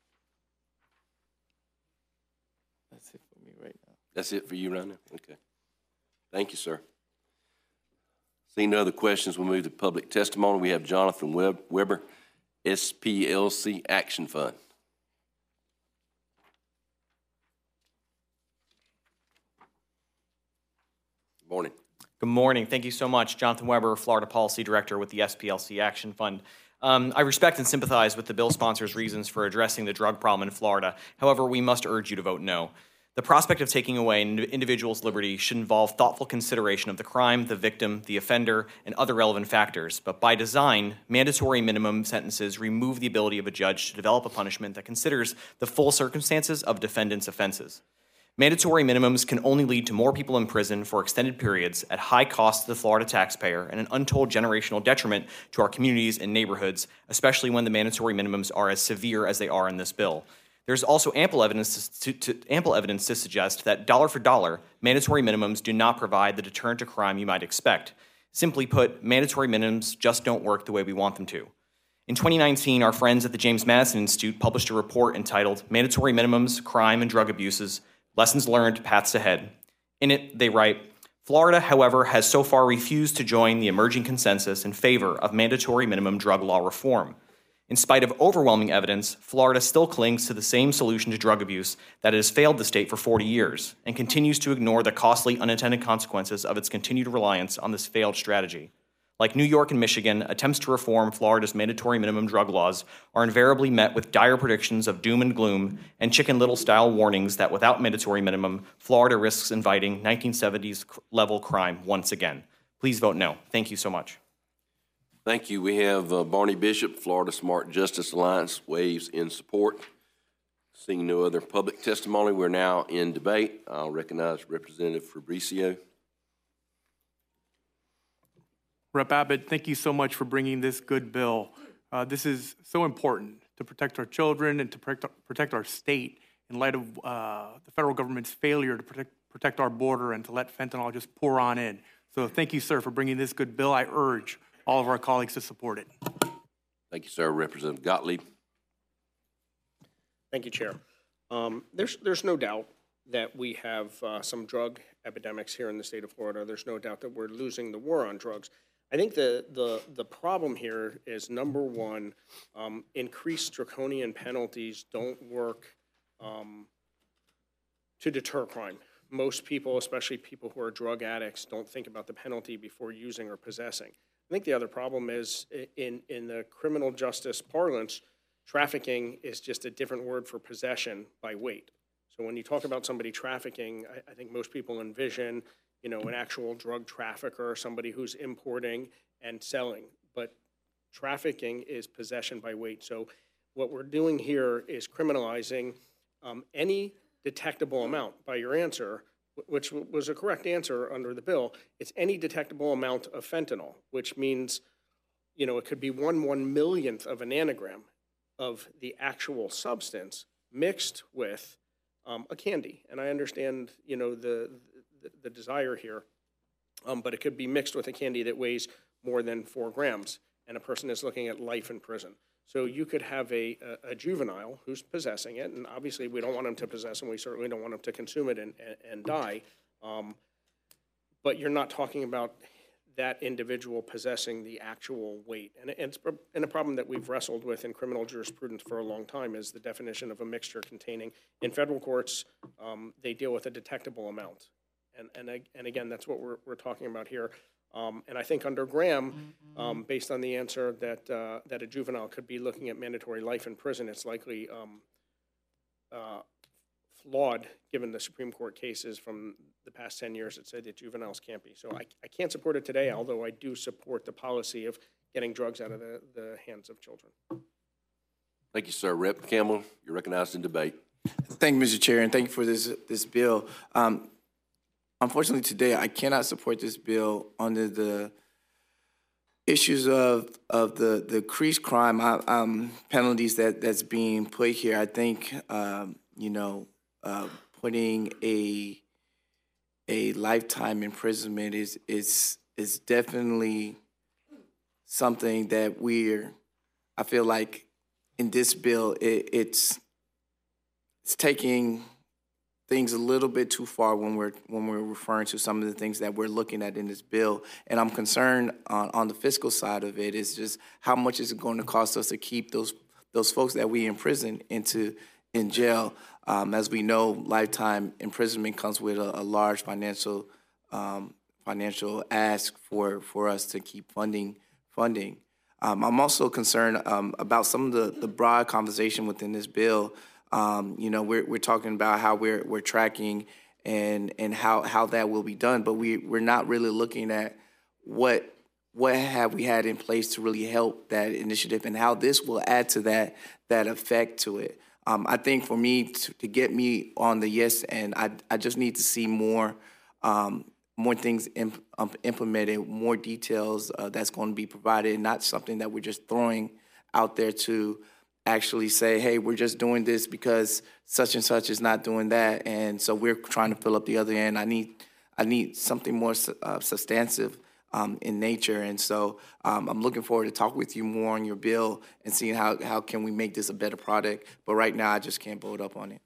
That's it for me right now. That's it for you right now? Okay. Thank you, sir. Seeing no other questions, we'll move to public testimony. We have Jonathan Web Weber, S P L C Action Fund. Good morning. Good morning. Thank you so much. Jonathan Weber, Florida Policy Director with the S P L C Action Fund. Um, I respect and sympathize with the bill sponsor's reasons for addressing the drug problem in Florida. However, we must urge you to vote no. The prospect of taking away an individual's liberty should involve thoughtful consideration of the crime, the victim, the offender, and other relevant factors. But by design, mandatory minimum sentences remove the ability of a judge to develop a punishment that considers the full circumstances of defendant's offenses. Mandatory minimums can only lead to more people in prison for extended periods at high cost to the Florida taxpayer and an untold generational detriment to our communities and neighborhoods, especially when the mandatory minimums are as severe as they are in this bill. There's also ample evidence to, to, ample evidence to suggest that dollar for dollar, mandatory minimums do not provide the deterrent to crime you might expect. Simply put, mandatory minimums just don't work the way we want them to. In twenty nineteen, our friends at the James Madison Institute published a report entitled Mandatory Minimums, Crime and Drug Abuses, Lessons Learned, Paths Ahead. In it, they write, Florida, however, has so far refused to join the emerging consensus in favor of mandatory minimum drug law reform. In spite of overwhelming evidence, Florida still clings to the same solution to drug abuse that it has failed the state for forty years and continues to ignore the costly unintended consequences of its continued reliance on this failed strategy. Like New York and Michigan, attempts to reform Florida's mandatory minimum drug laws are invariably met with dire predictions of doom and gloom and Chicken Little-style warnings that without mandatory minimum, Florida risks inviting nineteen seventies-level crime once again. Please vote no. Thank you so much. Thank you. We have uh, Barney Bishop, Florida Smart Justice Alliance, waves in support. Seeing no other public testimony, we're now in debate. I'll recognize Representative Fabricio. Rep Abbott, thank you so much for bringing this good bill. Uh, this is so important to protect our children and to protect, protect our state in light of uh, the federal government's failure to protect, protect our border and to let fentanyl just pour on in. So thank you, sir, for bringing this good bill. I urge all of our colleagues to support it. Thank you, sir. Representative Gottlieb. Thank you, Chair. Um, there's, there's no doubt that we have uh, some drug epidemics here in the state of Florida. There's no doubt that we're losing the war on drugs. I think the, the, the problem here is, number one, um, increased draconian penalties don't work um, to deter crime. Most people, especially people who are drug addicts, don't think about the penalty before using or possessing. I think the other problem is in, in the criminal justice parlance, trafficking is just a different word for possession by weight. So when you talk about somebody trafficking, I, I think most people envision, you know, an actual drug trafficker, somebody who's importing and selling. But Trafficking is possession by weight. So what we're doing here is criminalizing um, any detectable amount. By your answer, wh- which w- was a correct answer under the bill, it's any detectable amount of fentanyl, which means, you know, it could be one one millionth of a nanogram of the actual substance mixed with um, a candy. And I understand, you know, the, the, the desire here, um, but it could be mixed with a candy that weighs more than four grams, and a person is looking at life in prison. So you could have a, a, a juvenile who's possessing it, and obviously we don't want them to possess, and we certainly don't want them to consume it and, and, and die. Um, but you're not talking about that individual possessing the actual weight. And, it- and it's and a problem that we've wrestled with in criminal jurisprudence for a long time is the definition of a mixture containing. In federal courts, um, they deal with a detectable amount. And, and, ag- and again, that's what we're, we're talking about here. Um, and I think under Graham, um, based on the answer that, uh, that a juvenile could be looking at mandatory life in prison, it's likely um, uh, flawed, given the Supreme Court cases from the past ten years that say that juveniles can't be. So I, I can't support it today, although I do support the policy of getting drugs out of the, the hands of children. Thank you, sir. Representative Campbell, you're recognized in debate. Thank you, Mister Chair, and thank you for this this bill. Um, unfortunately, today I cannot support this bill under the issues of of the the increased crime um, penalties that that's being put here. I think um, you know uh, putting a a lifetime imprisonment is is is definitely something that we're. I feel like in this bill it, it's. It's taking things a little bit too far when we're when we're referring to some of the things that we're looking at in this bill. And I'm concerned on, on the fiscal side of it is just how much is it going to cost us to keep those those folks that we imprison into in jail. Um, as we know, lifetime imprisonment comes with a, a large financial um, financial ask for for us to keep funding funding. Um, I'm also concerned um, about some of the, the broad conversation within this bill. Um, you know, we're we're talking about how we're we're tracking and and how, how that will be done, but we we're not really looking at what what have we had in place to really help that initiative and how this will add to that that effect to it. Um, I think for me to, to get me on the yes end, I I just need to see more um, more things imp, um, implemented, more details uh, that's going to be provided, and not something that we're just throwing out there to actually say, hey, we're just doing this because such and such is not doing that, and so we're trying to fill up the other end. I need, I need something more uh, substantive um, in nature, and so um, I'm looking forward to talk with you more on your bill and seeing how how can we make this a better product. But right now, I just can't vote up on it.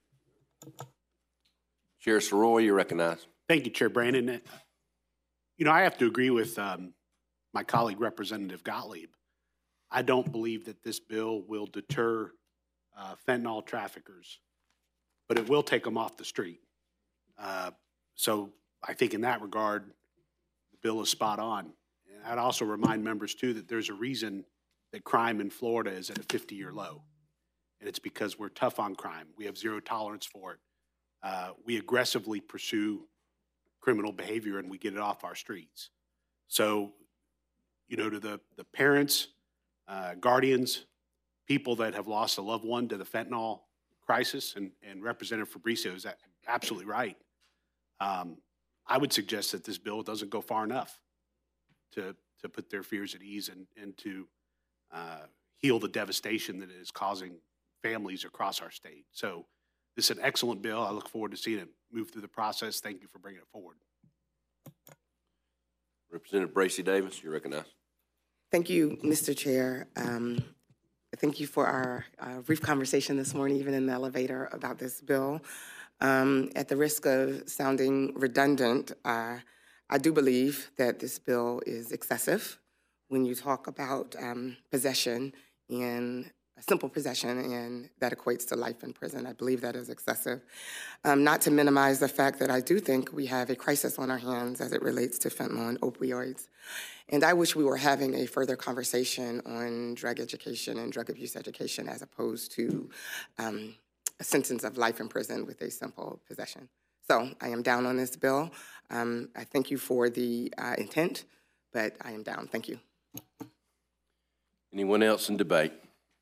Chair Soroy, you're recognized. Thank you, Chair Brandon. You know, I have to agree with um, my colleague, Representative Gottlieb. I don't believe that this bill will deter uh, fentanyl traffickers, but it will take them off the street. Uh, so I think in that regard, the bill is spot on. And I'd also remind members, too, that there's a reason that crime in Florida is at a fifty-year low. And it's because we're tough on crime. We have zero tolerance for it. Uh, we aggressively pursue criminal behavior, and we get it off our streets. So, you know, to the, the parents, Uh, guardians, people that have lost a loved one to the fentanyl crisis, and, and Representative Fabricio is absolutely right. Um, I would suggest that this bill doesn't go far enough to, to put their fears at ease and, and to uh, heal the devastation that it is causing families across our state. So this is an excellent bill. I look forward to seeing it move through the process. Thank you for bringing it forward. Representative Bracy Davis, you're recognized. Thank you, Mister Chair. Um, thank you for our uh, brief conversation this morning, even in the elevator, about this bill. Um, at the risk of sounding redundant, uh, I do believe that this bill is excessive when you talk about um, possession and simple possession, and that equates to life in prison. I believe that is excessive. Um, not to minimize the fact that I do think we have a crisis on our hands as it relates to fentanyl and opioids. And I wish we were having a further conversation on drug education and drug abuse education as opposed to um, a sentence of life in prison with a simple possession. So I am down on this bill. Um, I thank you for the uh, intent, but I am down. Thank you. Anyone else in debate?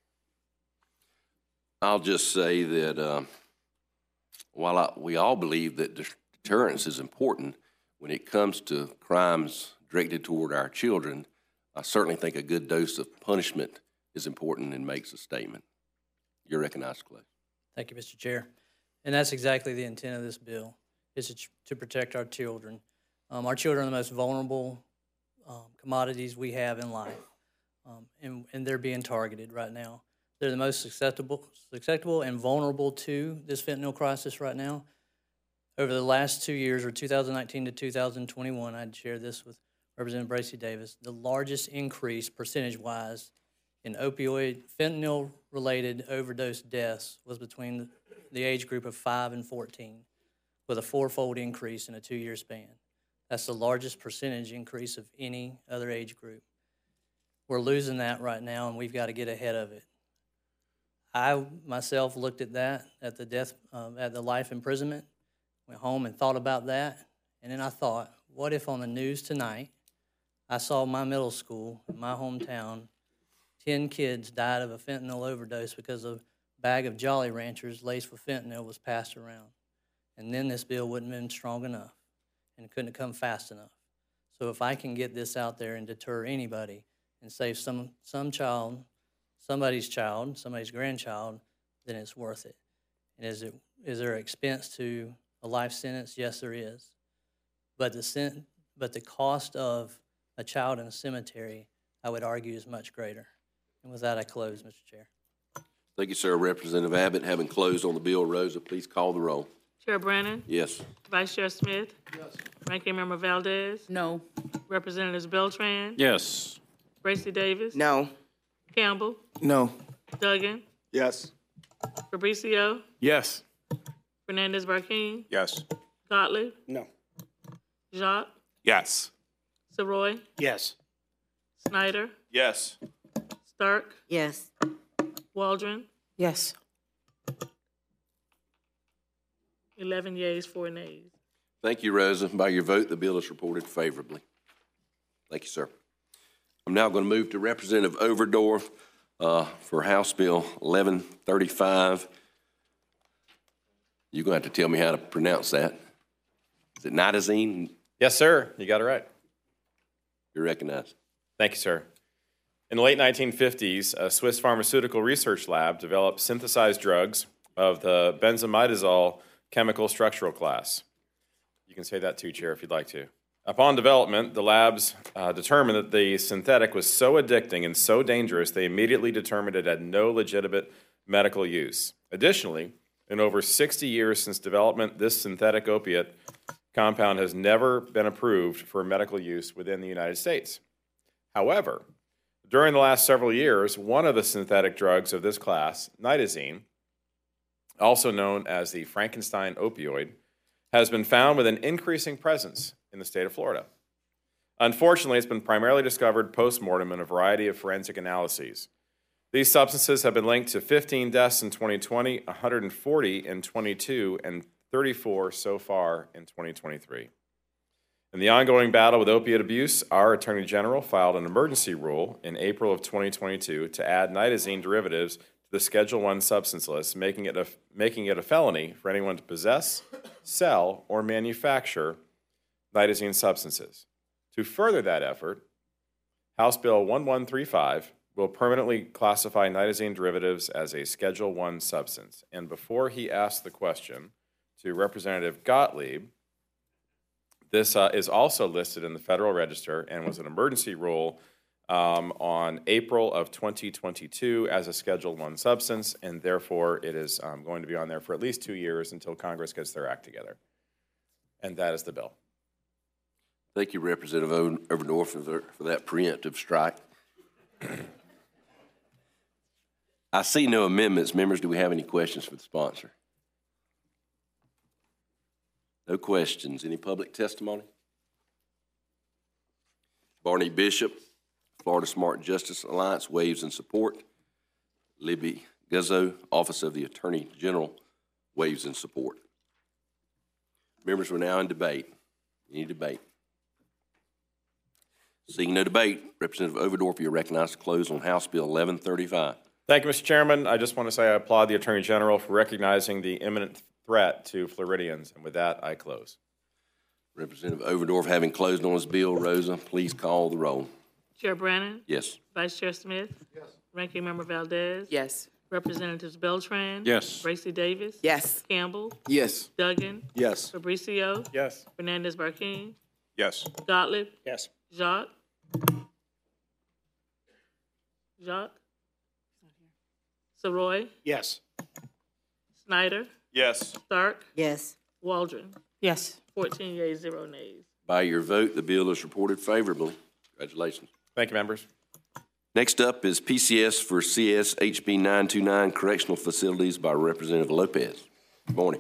I'll just say that uh, while I, we all believe that deterrence is important, when it comes to crimes directed toward our children, I certainly think a good dose of punishment is important and makes a statement. You're recognized, Clay. Thank you, Mister Chair. And that's exactly the intent of this bill, is to, to protect our children. Um, our children are the most vulnerable um, commodities we have in life, um, and, and they're being targeted right now. They're the most susceptible, susceptible and vulnerable to this fentanyl crisis right now. Over the last two years, or two thousand nineteen to two thousand twenty-one, I'd share this with Representative Bracy Davis, the largest increase percentage-wise in opioid, fentanyl-related overdose deaths was between the, the age group of five and fourteen, with a fourfold increase in a two-year span. That's the largest percentage increase of any other age group. We're losing that right now, and we've got to get ahead of it. I myself looked at that, at the death, um, at the life imprisonment, went home and thought about that, and then I thought, what if on the news tonight I saw my middle school, in my hometown, ten kids died of a fentanyl overdose because a bag of Jolly Ranchers laced with fentanyl was passed around. And then this bill wouldn't have been strong enough, and it couldn't have come fast enough. So if I can get this out there and deter anybody and save some, some child, somebody's child, somebody's grandchild, then it's worth it. And is, it, is there an expense to a life sentence? Yes, there is. But the, sen- but the cost of a child in a cemetery, I would argue, is much greater. And with that, I close, Mister Chair. Thank you, sir. Representative Abbott, having closed on the bill, Rosa, please call the roll. Chair Brannon? Yes. Vice Chair Smith? Yes. Ranking Member Valdez? No. Representatives Beltran? Yes. Bracy Davis? No. Campbell? No. Duggan? Yes. Fabricio? Yes. Fernandez Barquin? Yes. Gottlieb? No. Jacques? Yes. Savoy? Yes. Snyder? Yes. Stark? Yes. Waldron? Yes. eleven yeas, four nays. Thank you, Rosa. By your vote, the bill is reported favorably. Thank you, sir. I'm now going to move to Representative Overdorf uh, for House Bill eleven thirty-five. You're going to have to tell me how to pronounce that. Is it nitazene? Yes, sir. You got it right. You're recognized. Thank you, sir. In the late nineteen fifties, a Swiss pharmaceutical research lab developed synthesized drugs of the benzimidazole chemical structural class. You can say that too, Chair, if you'd like to. Upon development, the labs uh, determined that the synthetic was so addicting and so dangerous, they immediately determined it had no legitimate medical use. Additionally, in over sixty years since development, this synthetic opiate compound has never been approved for medical use within the United States. However, during the last several years, one of the synthetic drugs of this class, nitazene, also known as the Frankenstein opioid, has been found with an increasing presence in the state of Florida. Unfortunately, it's been primarily discovered post-mortem in a variety of forensic analyses. These substances have been linked to fifteen deaths in twenty twenty, one hundred forty in twenty-two, and thirty-four so far in twenty twenty-three. In the ongoing battle with opiate abuse, our Attorney General filed an emergency rule in April of twenty twenty-two to add nitazene derivatives to the Schedule One substance list, making it a, making it a felony for anyone to possess, sell, or manufacture nitazene substances. To further that effort, House Bill eleven thirty-five will permanently classify nitazene derivatives as a Schedule One substance. And before he asks the question to Representative Gottlieb, this uh, is also listed in the Federal Register and was an emergency rule um, on April of twenty twenty-two as a Schedule One substance, and therefore it is um, going to be on there for at least two years until Congress gets their act together. And that is the bill. Thank you, Representative Overdorf, for, for that preemptive strike. I see no amendments. Members, do we have any questions for the sponsor? No questions. Any public testimony? Barney Bishop, Florida Smart Justice Alliance, waves in support. Libby Guzzo, Office of the Attorney General, waves in support. Members, we're now in debate. Any debate? Seeing no debate, Representative Overdorf, you're recognized to close on House Bill eleven thirty-five. Thank you, Mister Chairman. I just want to say I applaud the Attorney General for recognizing the imminent threat to Floridians. And with that, I close. Representative Overdorf, having closed on his bill, Rosa, please call the roll. Chair Brannon? Yes. Vice Chair Smith? Yes. Ranking Member Valdez? Yes. Representatives Beltran? Yes. Bracy Davis? Yes. Campbell? Yes. Duggan? Yes. Fabricio? Yes. Fernandez Barquin? Yes. Gottlieb? Yes. Jacques? Jacques? Soroy? Yes. Snyder? Yes. Stark? Yes. Waldron? Yes. fourteen yeas, zero nays. By your vote, the bill is reported favorably. Congratulations. Thank you, members. Next up is P C S for C S H B nine twenty-nine Correctional Facilities by Representative Lopez. Good morning.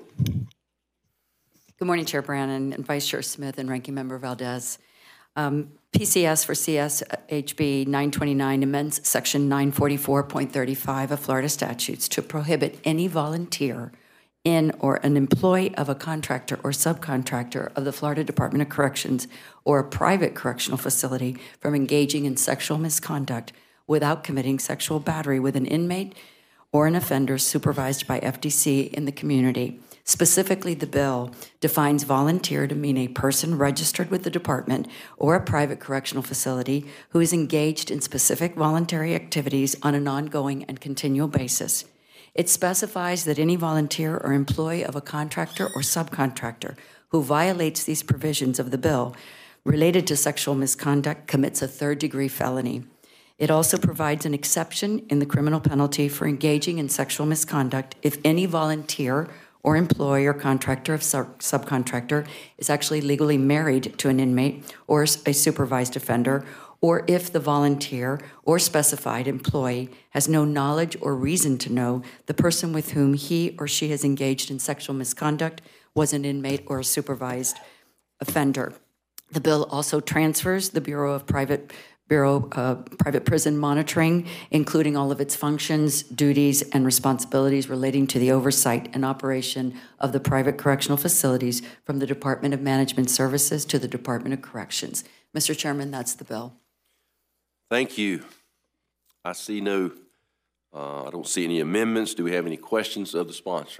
Good morning, Chair Brannon and Vice Chair Smith and Ranking Member Valdez. Um, P C S for C S H B nine twenty-nine amends Section nine forty-four point thirty-five of Florida statutes to prohibit any volunteer in or an employee of a contractor or subcontractor of the Florida Department of Corrections or a private correctional facility from engaging in sexual misconduct without committing sexual battery with an inmate or an offender supervised by F D C in the community. Specifically, the bill defines volunteer to mean a person registered with the department or a private correctional facility who is engaged in specific voluntary activities on an ongoing and continual basis. It specifies that any volunteer or employee of a contractor or subcontractor who violates these provisions of the bill related to sexual misconduct commits a third-degree felony. It also provides an exception in the criminal penalty for engaging in sexual misconduct if any volunteer or employee or contractor of sub- subcontractor is actually legally married to an inmate or a supervised offender, or if the volunteer or specified employee has no knowledge or reason to know the person with whom he or she has engaged in sexual misconduct was an inmate or a supervised offender. The bill also transfers the Bureau of Private Bureau uh, Private Prison Monitoring, including all of its functions, duties, and responsibilities relating to the oversight and operation of the private correctional facilities from the Department of Management Services to the Department of Corrections. Mister Chairman, that's the bill. Thank you. I see no, uh, I don't see any amendments. Do we have any questions of the sponsor?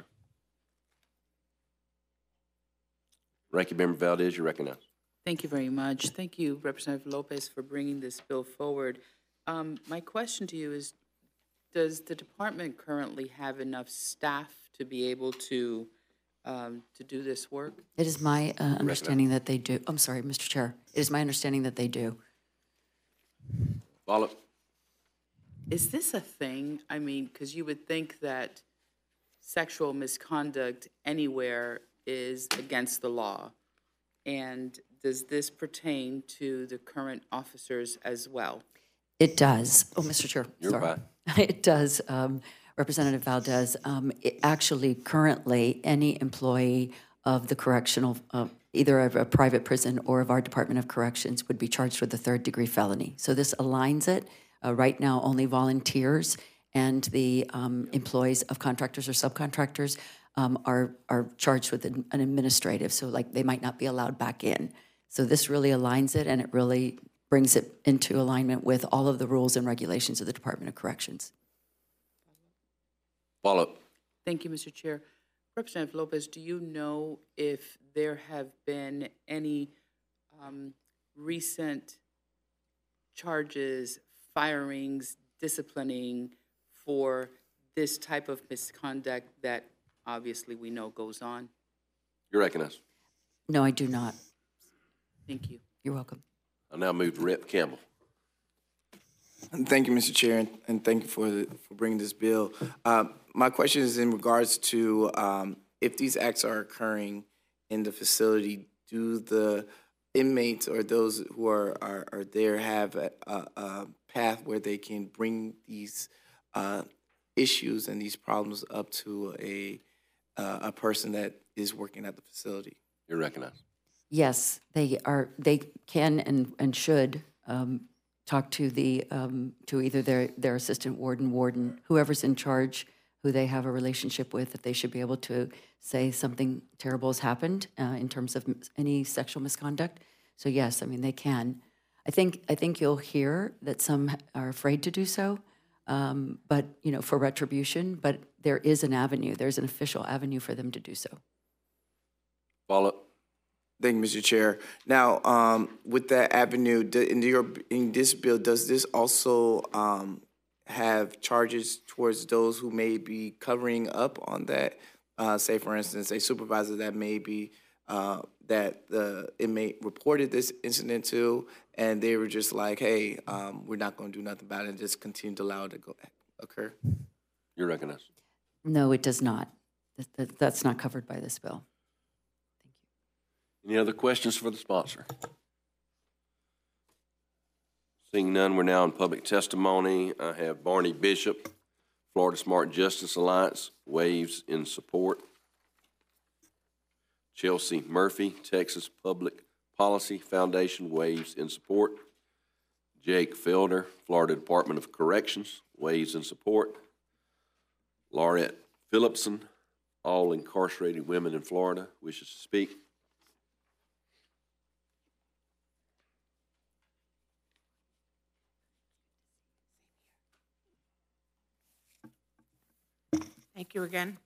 Ranking Member Valdez, you're recognized. Thank you very much. Thank you, Representative Lopez, for bringing this bill forward. Um, my question to you is, does the department currently have enough staff to be able to um, to do this work? It is my uh, understanding that they do. I'm sorry, Mister Chair. It is my understanding that they do. Follow. Is this a thing? I mean, because you would think that sexual misconduct anywhere is against the law. And does this pertain to the current officers as well? It does. Oh, Mister Chair, You're sorry. fine. It does, um, Representative Valdez. Um, it actually, currently, any employee of the correctional, uh, either of a private prison or of our Department of Corrections, would be charged with a third-degree felony. So this aligns it. Uh, right now, only volunteers and the um, employees of contractors or subcontractors um, are are charged with an, an administrative. So, like, they might not be allowed back in. So this really aligns it, and it really brings it into alignment with all of the rules and regulations of the Department of Corrections. Follow. Thank you, Mister Chair. Representative Lopez, do you know if there have been any um, recent charges, firings, disciplining for this type of misconduct that obviously we know goes on? You're recognized. No, I do not. Thank you. You're welcome. I now move to Rep Campbell. Thank you, Mister Chair, and, and thank you for the, for bringing this bill. Uh, my question is in regards to um, if these acts are occurring in the facility, do the inmates or those who are are, are there have a, a, a path where they can bring these uh, issues and these problems up to a uh, a person that is working at the facility? You're recognized. Yes, they are. They can and and should um, talk to the um, to either their their assistant warden, warden, whoever's in charge, who they have a relationship with. That they should be able to say something terrible has happened uh, in terms of any sexual misconduct. So yes, I mean they can. I think I think you'll hear that some are afraid to do so, um, but you know, for retribution. But there is an avenue. There's an official avenue for them to do so. Follow up. Thank you, Mister Chair. Now, um, with that avenue, do- in your, in this bill, does this also, um, have charges towards those who may be covering up on that? Uh, say, for instance, a supervisor that may be, uh, that the inmate reported this incident to, and they were just like, hey, um, we're not gonna do nothing about it, and just continue to allow it to go, occur? You're recognized. No, it does not. That- that- That's not covered by this bill. Any other questions for the sponsor? Seeing none, we're now in public testimony. I have Barney Bishop, Florida Smart Justice Alliance, waves in support. Chelsea Murphy, Texas Public Policy Foundation, waves in support. Jake Felder, Florida Department of Corrections, waves in support. Laurette Phillipson, All Incarcerated Women in Florida, wishes to speak. Thank you again.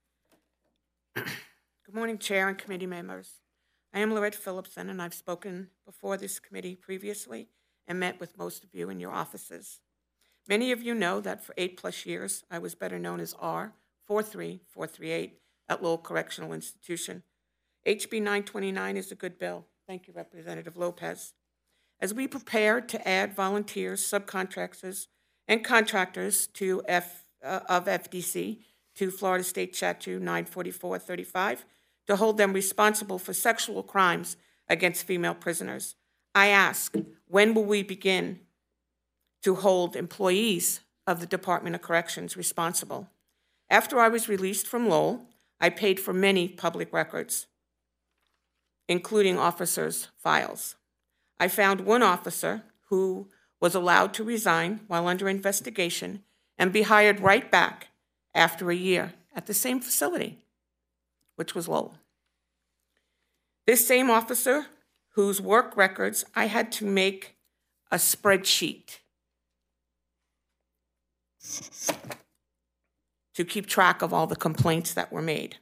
Good morning, Chair and committee members. I am Laurette Phillipson, and I've spoken before this committee previously and met with most of you in your offices. Many of you know that for eight plus years, I was better known as R four three four three eight at Lowell Correctional Institution. H B nine twenty-nine is a good bill. Thank you, Representative Lopez. As we prepare to add volunteers, subcontractors, and contractors to F, uh, of F D C, to Florida State Statute nine forty-four thirty-five to hold them responsible for sexual crimes against female prisoners. I ask, when will we begin to hold employees of the Department of Corrections responsible? After I was released from Lowell, I paid for many public records, including officers' files. I found one officer who was allowed to resign while under investigation and be hired right back after a year at the same facility, which was Lowell. This same officer, whose work records I had to make a spreadsheet to keep track of all the complaints that were made.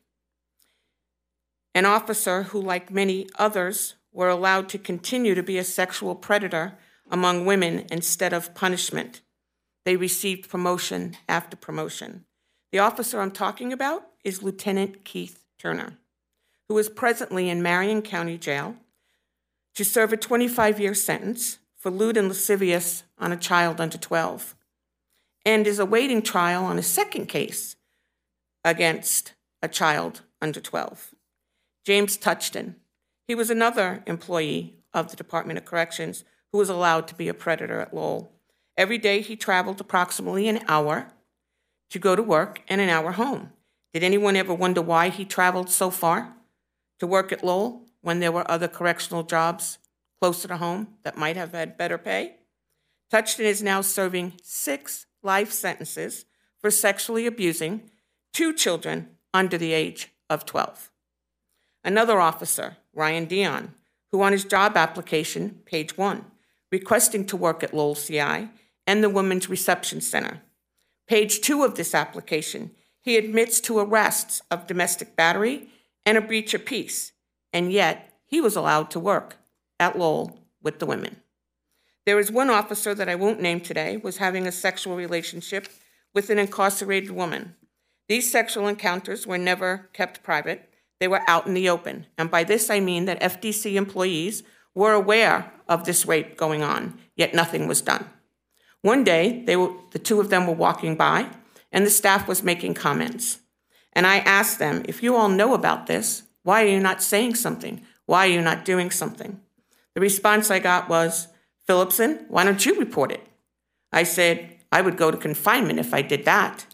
An officer who, like many others, were allowed to continue to be a sexual predator among women instead of punishment. They received promotion after promotion. The officer I'm talking about is Lieutenant Keith Turner, who is presently in Marion County Jail to serve a twenty-five-year sentence for lewd and lascivious on a child under twelve, and is awaiting trial on a second case against a child under twelve. James Touchton, he was another employee of the Department of Corrections who was allowed to be a predator at Lowell. Every day he traveled approximately an hour to go to work and an hour home. Did anyone ever wonder why he traveled so far to work at Lowell when there were other correctional jobs closer to home that might have had better pay? Touchton is now serving six life sentences for sexually abusing two children under the age of twelve. Another officer, Ryan Dion, who on his job application, page one, requesting to work at Lowell C I and the Women's Reception Center. Page two of this application, he admits to arrests of domestic battery and a breach of peace, and yet he was allowed to work at Lowell with the women. There is one officer that I won't name today was having a sexual relationship with an incarcerated woman. These sexual encounters were never kept private. They were out in the open, and by this I mean that F D C employees were aware of this rape going on, yet nothing was done. One day, they were, the two of them were walking by, and the staff was making comments. And I asked them, if you all know about this, why are you not saying something? Why are you not doing something? The response I got was, Phillipson, why don't you report it? I said, I would go to confinement if I did that.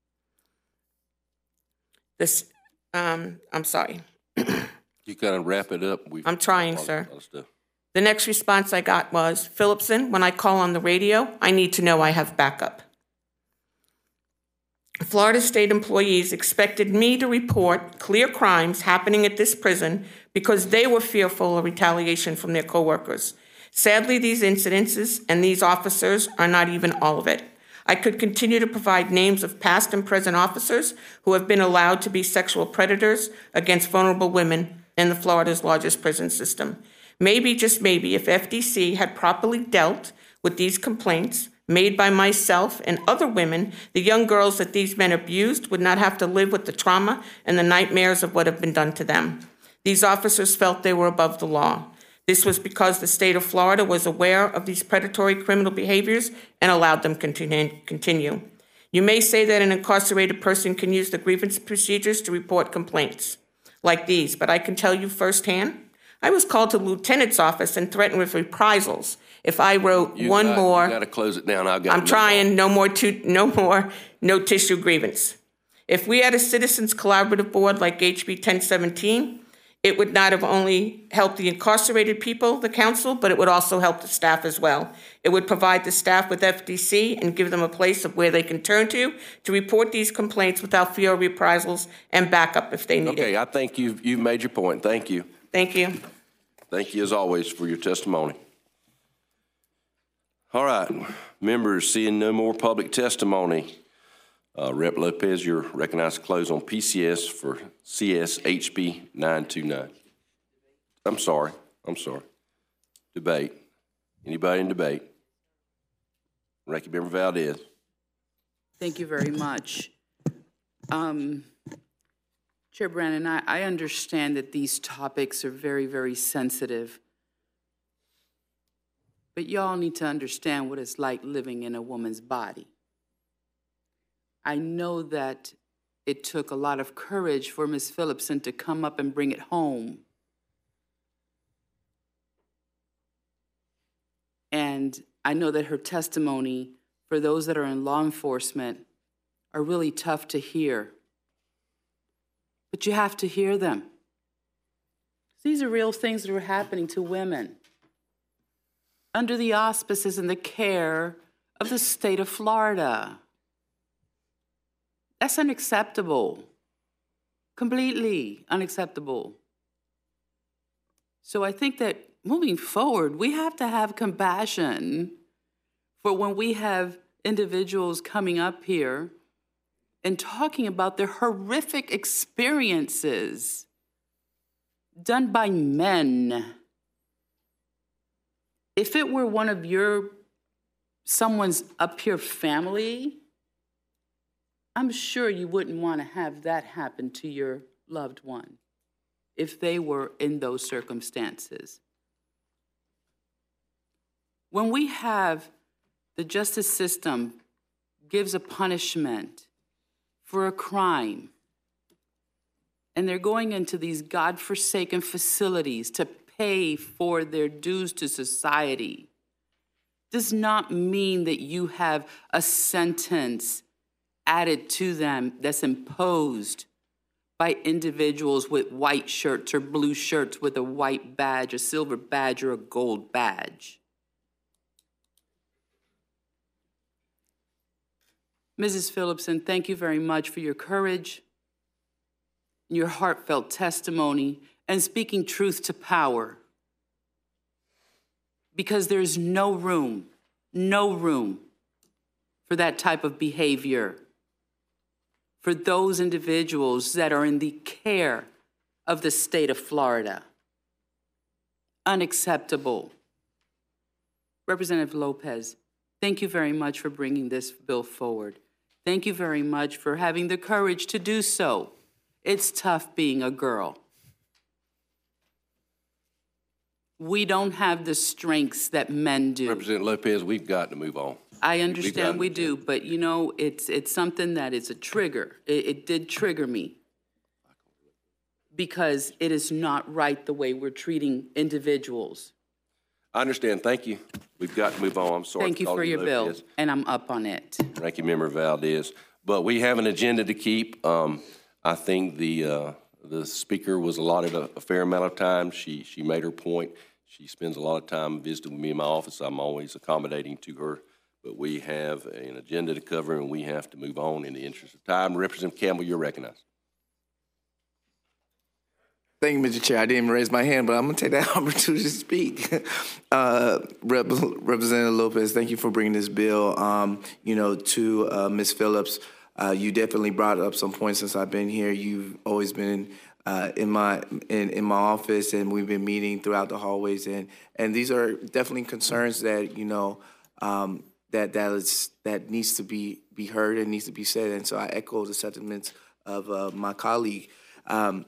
This, um, I'm sorry. You gotta wrap it up. We've I'm trying, sir. The next response I got was, Phillipson, when I call on the radio, I need to know I have backup. Florida State employees expected me to report clear crimes happening at this prison because they were fearful of retaliation from their coworkers. Sadly, these incidences and these officers are not even all of it. I could continue to provide names of past and present officers who have been allowed to be sexual predators against vulnerable women in the Florida's largest prison system. Maybe, just maybe, if F D C had properly dealt with these complaints made by myself and other women, the young girls that these men abused would not have to live with the trauma and the nightmares of what have been done to them. These officers felt they were above the law. This was because the state of Florida was aware of these predatory criminal behaviors and allowed them to continue. You may say that an incarcerated person can use the grievance procedures to report complaints like these, but I can tell you firsthand, I was called to the lieutenant's office and threatened with reprisals if I wrote You one got- more. You got to close it down. I've got. I'm trying, no more, to, no more, no tissue grievance. If we had a citizens collaborative board like H B ten seventeen, it would not have only helped the incarcerated people, the council, but it would also help the staff as well. It would provide the staff with F D C and give them a place of where they can turn to to report these complaints without fear of reprisals and backup if they need it. Okay, I think you've, you've made your point. Thank you. Thank you. Thank you as always for your testimony. All right, members, seeing no more public testimony, uh, Representative Lopez, you're recognized to close on P C S for C S H B nine two nine. I'm sorry, I'm sorry. Debate. Anybody in debate? Ranking Member Valdez. Thank you very much. Um, Chair Brannon, I, I understand that these topics are very, very sensitive. But y'all need to understand what it's like living in a woman's body. I know that it took a lot of courage for Miz Phillipson to come up and bring it home. And I know that her testimony, for those that are in law enforcement, are really tough to hear. But you have to hear them. These are real things that are happening to women under the auspices and the care of the state of Florida. That's unacceptable, completely unacceptable. So I think that moving forward, we have to have compassion for when we have individuals coming up here and talking about their horrific experiences done by men. If it were one of your, someone's up here family, I'm sure you wouldn't want to have that happen to your loved one if they were in those circumstances. When we have the justice system gives a punishment for a crime, and they're going into these godforsaken facilities to pay for their dues to society, does not mean that you have a sentence added to them that's imposed by individuals with white shirts or blue shirts with a white badge, a silver badge, or a gold badge. Missus Phillipson, thank you very much for your courage, your heartfelt testimony, and speaking truth to power. Because there's no room, no room for that type of behavior for those individuals that are in the care of the state of Florida. Unacceptable. Representative Lopez, thank you very much for bringing this bill forward. Thank you very much for having the courage to do so. It's tough being a girl. We don't have the strengths that men do. Representative Lopez, we've got to move on. I We've understand got- we do, but you know, it's it's something that is a trigger. It, it did trigger me because it is not right the way we're treating individuals. I understand. Thank you. We've got to move on. I'm sorry. Thank you to call for your bill, Lopez. and I'm up on it. Ranking Member Valdez. But we have an agenda to keep. Um, I think the uh, the speaker was allotted a, a fair amount of time. She she made her point. She spends a lot of time visiting with me in my office. I'm always accommodating to her. But we have an agenda to cover, and we have to move on in the interest of time. Representative Campbell, you're recognized. Thank you, Mister Chair. I didn't even raise my hand, but I'm going to take that opportunity to speak. Uh, Rep- Representative Lopez, thank you for bringing this bill. Um, you know, to uh, Miz Phillips, uh, you definitely brought up some points since I've been here. You've always been uh, in my in, in my office, and we've been meeting throughout the hallways, and and these are definitely concerns that you know um, that that is that needs to be be heard and needs to be said. And so I echo the sentiments of uh, my colleague. Um,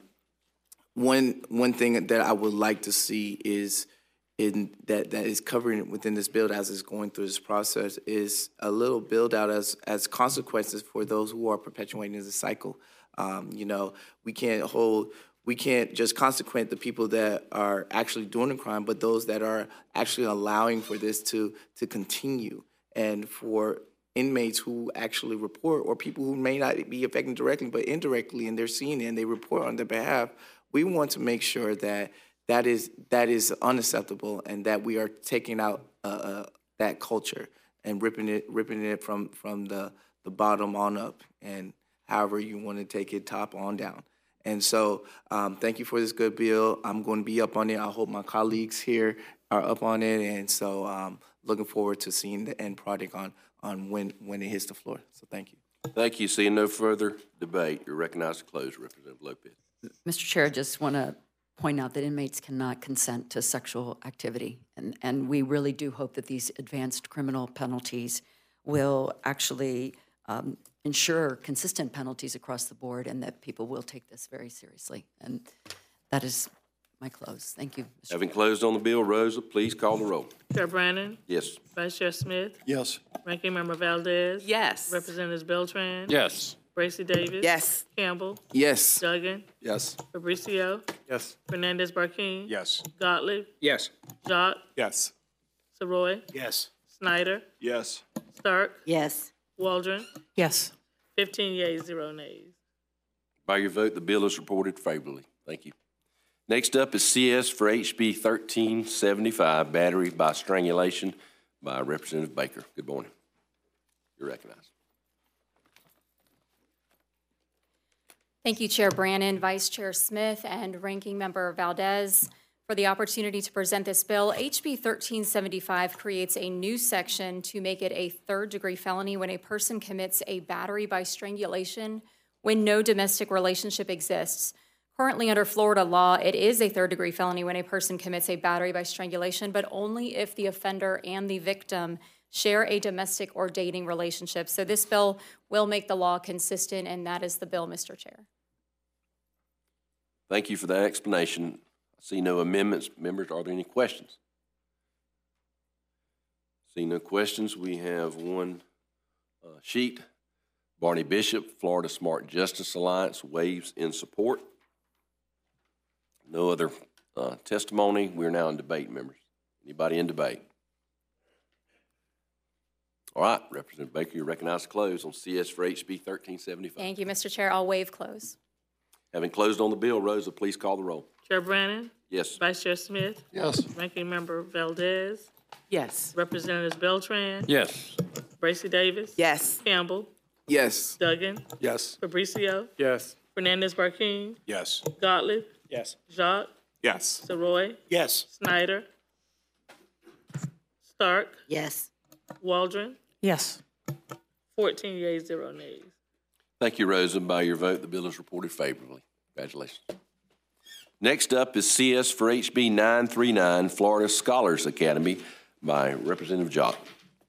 one one thing that I would like to see is in that that is covering within this bill as it's going through this process is a little build out as as consequences for those who are perpetuating the cycle. Um, you know, we can't hold, we can't just consequent the people that are actually doing the crime, but those that are actually allowing for this to to continue, and for inmates who actually report, or people who may not be affected directly, but indirectly, and they're seeing it and they report on their behalf. We want to make sure that that is that is unacceptable, and that we are taking out uh, uh, that culture and ripping it ripping it from from the the bottom on up, and however you want to take it, top on down. And so um, thank you for this good bill. I'm going to be up on it. I hope my colleagues here are up on it. And so um, looking forward to seeing the end product on, on when, when it hits the floor. So thank you. Thank you. Seeing no further debate, you're recognized to close, Representative Lopez. Mister Chair, I just want to point out that inmates cannot consent to sexual activity. And, and we really do hope that these advanced criminal penalties will actually um, ensure consistent penalties across the board, and that people will take this very seriously. And that is my close. Thank you, Mister Having closed on the bill, Rosa, please call the roll. Chair Brannon? Yes. Vice Chair Smith? Yes. Ranking Member Valdez? Yes. Representatives Beltran? Yes. Bracy Davis? Yes. Campbell? Yes. Duggan? Yes. Fabricio? Yes. Fernandez Barquin? Yes. Gottlieb? Yes. Jacques? Yes. Savoy? Yes. Snyder? Yes. Stark? Yes. Waldron? Yes. Fifteen yeas, zero nays. By your vote, the bill is reported favorably. Thank you. Next up is C S for H B thirteen seventy-five, battery by strangulation, by Representative Baker. Good morning. You're recognized. Thank you, Chair Brannon, Vice Chair Smith, and Ranking Member Valdez for the opportunity to present this bill. H B thirteen seventy-five creates a new section to make it a third-degree felony when a person commits a battery by strangulation when no domestic relationship exists. Currently, under Florida law, it is a third-degree felony when a person commits a battery by strangulation, but only if the offender and the victim share a domestic or dating relationship. So this bill will make the law consistent, and that is the bill, Mister Chair. Thank you for that explanation. I see no amendments. Members, are there any questions? See no questions. We have one uh, sheet. Barney Bishop, Florida Smart Justice Alliance, waives in support. No other uh, testimony. We're now in debate, members. Anybody in debate? All right, Representative Baker, you're recognized to close on C S for H B thirteen seventy-five. Thank you, Mister Chair. I'll waive close. Having closed on the bill, Rosa, please call the roll. Chair Brannon? Yes. Vice Chair Smith? Yes. Ranking Member Valdez? Yes. Representatives Beltran? Yes. Bracy Davis? Yes. Campbell? Yes. Duggan? Yes. Fabricio? Yes. Fernandez Barquin? Yes. Gottlieb? Yes. Jacques? Yes. Savoy? Yes. Snyder? Stark? Yes. Waldron? Yes. Fourteen yeas, zero nays. Thank you, Rosa. By your vote, the bill is reported favorably. Congratulations. Next up is C S for H B nine thirty-nine, Florida Scholars Academy, by Representative Jacques.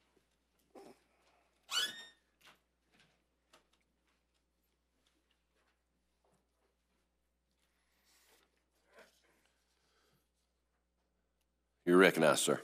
You're recognized, sir.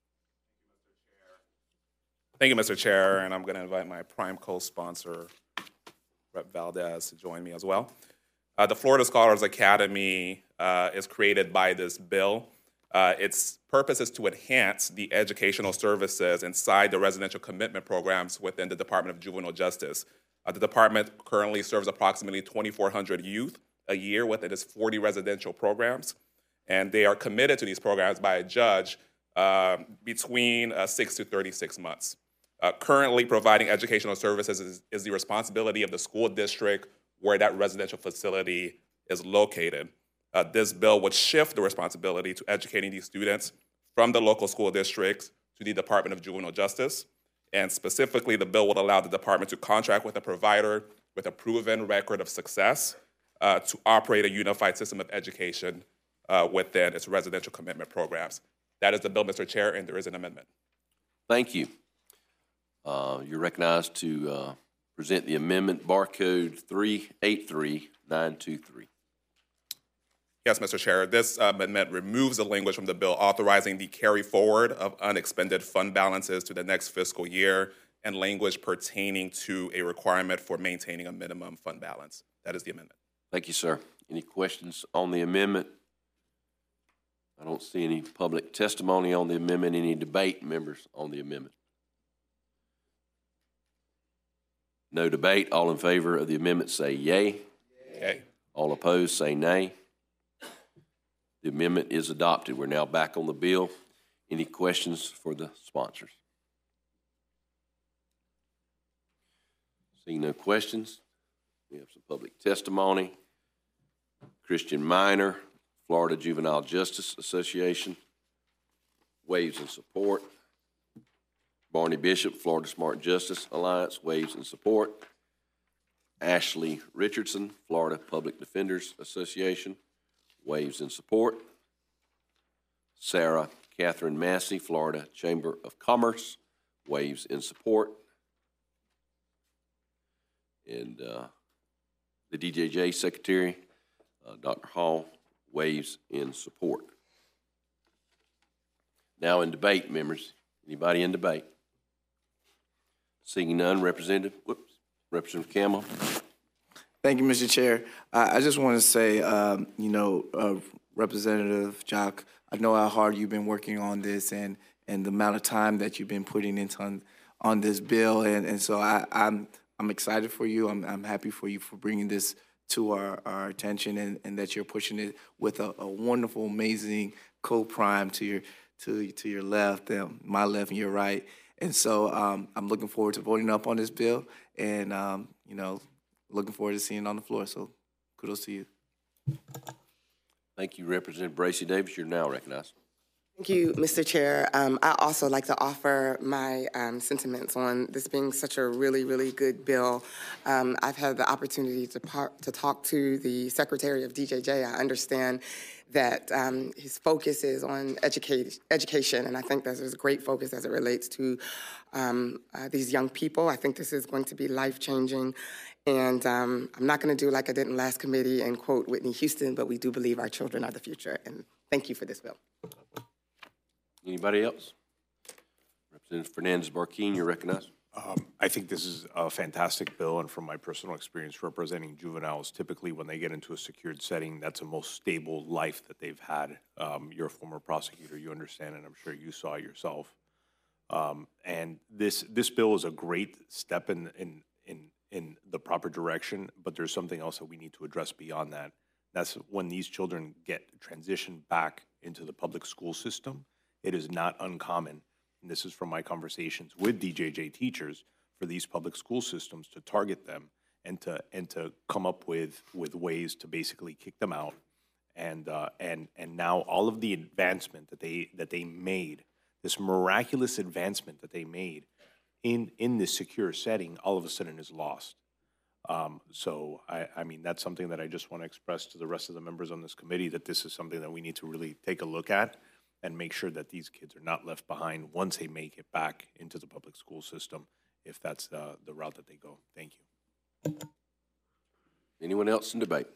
Thank you, Mister Chair, and I'm going to invite my prime co-sponsor, Representative Valdez, to join me as well. Uh, the Florida Scholars Academy uh, is created by this bill. Uh, its purpose is to enhance the educational services inside the residential commitment programs within the Department of Juvenile Justice. Uh, the department currently serves approximately twenty-four hundred youth a year within its forty residential programs, and they are committed to these programs by a judge uh, between uh, six to thirty-six months. Uh, currently, providing educational services is, is the responsibility of the school district where that residential facility is located. Uh, this bill would shift the responsibility to educating these students from the local school districts to the Department of Juvenile Justice. And specifically, the bill would allow the department to contract with a provider with a proven record of success uh, to operate a unified system of education uh, within its residential commitment programs. That is the bill, Mister Chair, and there is an amendment. Thank you. Uh, You're recognized to uh, present the amendment, barcode three eight three nine two three. Yes, Mister Chair. This amendment removes the language from the bill authorizing the carry forward of unexpended fund balances to the next fiscal year and language pertaining to a requirement for maintaining a minimum fund balance. That is the amendment. Thank you, sir. Any questions on the amendment? I don't see any public testimony on the amendment. Any debate, members, on the amendment? No debate. All in favor of the amendment say yay. Yay. All opposed say nay. The amendment is adopted. We're now back on the bill. Any questions for the sponsors? Seeing no questions, we have some public testimony. Christian Minor, Florida Juvenile Justice Association, waves in support. Barney Bishop, Florida Smart Justice Alliance, waves in support. Ashley Richardson, Florida Public Defenders Association, waves in support. Sarah Catherine Massey, Florida Chamber of Commerce, waves in support. And uh, the D J J Secretary, uh, Doctor Hall, waves in support. Now in debate, members. Anybody in debate? Seeing none, Representative, whoops, Representative Campbell. Thank you, Mister Chair. I, I just want to say, um, you know, uh, Representative Jock, I know how hard you've been working on this and, and the amount of time that you've been putting into on, on this bill. And, and so I, I'm I'm excited for you. I'm, I'm happy for you for bringing this to our, our attention and, and that you're pushing it with a, a wonderful, amazing co-prime to your to to your left, um, my left and your right. And so um, I'm looking forward to voting up on this bill and, um, you know, looking forward to seeing it on the floor. So kudos to you. Thank you, Representative Bracy Davis. You're now recognized. Thank you, Mister Chair. Um, I also like to offer my um, sentiments on this being such a really, really good bill. Um, I've had the opportunity to, par to talk to the Secretary of D J J. I understand that um, his focus is on educate, education, and I think that there's a great focus as it relates to um, uh, these young people. I think this is going to be life-changing, and um, I'm not going to do like I did in last committee and quote Whitney Houston, but we do believe our children are the future, and thank you for this bill. Anybody else? Representative Fernandez-Barquin, you're recognized. Um, I think this is a fantastic bill, and from my personal experience representing juveniles, typically when they get into a secured setting, that's the most stable life that they've had. Um, you're a former prosecutor, you understand, and I'm sure you saw it yourself. Um, and this this bill is a great step in, in, in, in the proper direction, but there's something else that we need to address beyond that. That's when these children get transitioned back into the public school system. It is not uncommon, and this is from my conversations with D J J teachers, for these public school systems to target them and to and to come up with with ways to basically kick them out. And uh, and and now all of the advancement that they that they made, this miraculous advancement that they made in in this secure setting, all of a sudden is lost. Um, so I, I mean that's something that I just want to express to the rest of the members on this committee, that this is something that we need to really take a look at and make sure that these kids are not left behind once they make it back into the public school system, if that's uh, the route that they go. Thank you. Anyone else in debate?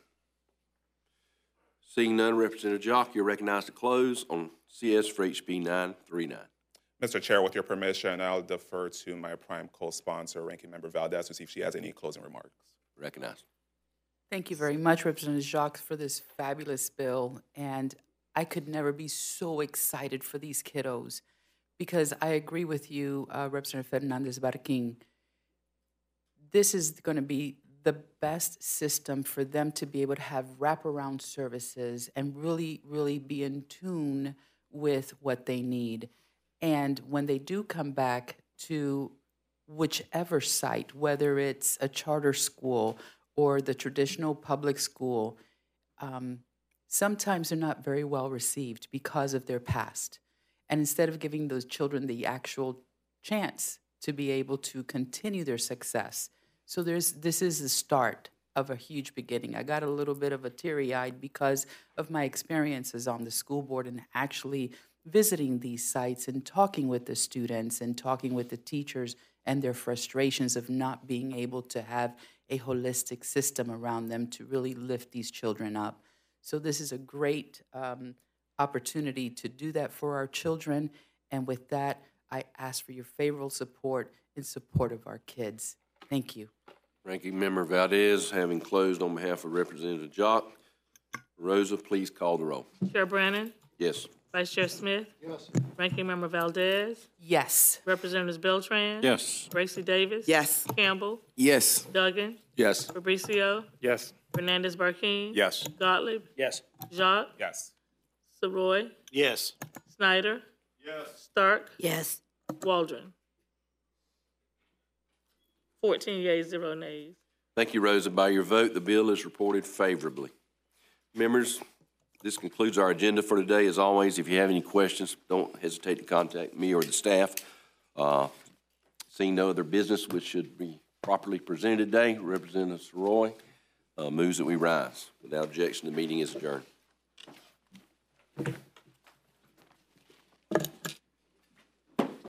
Seeing none, Representative Jock, you're recognized to close on C S for H B nine thirty-nine. Mister Chair, with your permission, I'll defer to my prime co-sponsor, Ranking Member Valdez, to see if she has any closing remarks. Recognized. Thank you very much, Representative Jacques, for this fabulous bill. And I could never be so excited for these kiddos, because I agree with you, uh, Representative Fernandez-Barquin. This is going to be the best system for them to be able to have wraparound services and really, really be in tune with what they need. And when they do come back to whichever site, whether it's a charter school or the traditional public school, um, sometimes they're not very well received because of their past. And instead of giving those children the actual chance to be able to continue their success. So there's this is the start of a huge beginning. I got a little bit of a teary-eyed because of my experiences on the school board and actually visiting these sites and talking with the students and talking with the teachers and their frustrations of not being able to have a holistic system around them to really lift these children up. So this is a great um, opportunity to do that for our children. And with that, I ask for your favorable support in support of our kids. Thank you. Ranking Member Valdez, having closed on behalf of Representative Jock. Rosa, please call the roll. Chair Brannon? Yes. Vice Chair Smith? Yes. Ranking Member Valdez? Yes. Representatives Beltran? Yes. Bracy Davis? Yes. Campbell? Yes. Duggan? Yes. Fabricio? Yes. Fernandez Barquin? Yes. Gottlieb? Yes. Jacques? Yes. Savoy? Yes. Snyder? Yes. Stark? Yes. Waldron? fourteen yeas, zero nays. Thank you, Rosa. By your vote, the bill is reported favorably. Members, this concludes our agenda for today. As always, if you have any questions, don't hesitate to contact me or the staff. Uh, seeing no other business which should be properly presented today, Representative Roy uh, moves that we rise. Without objection, the meeting is adjourned.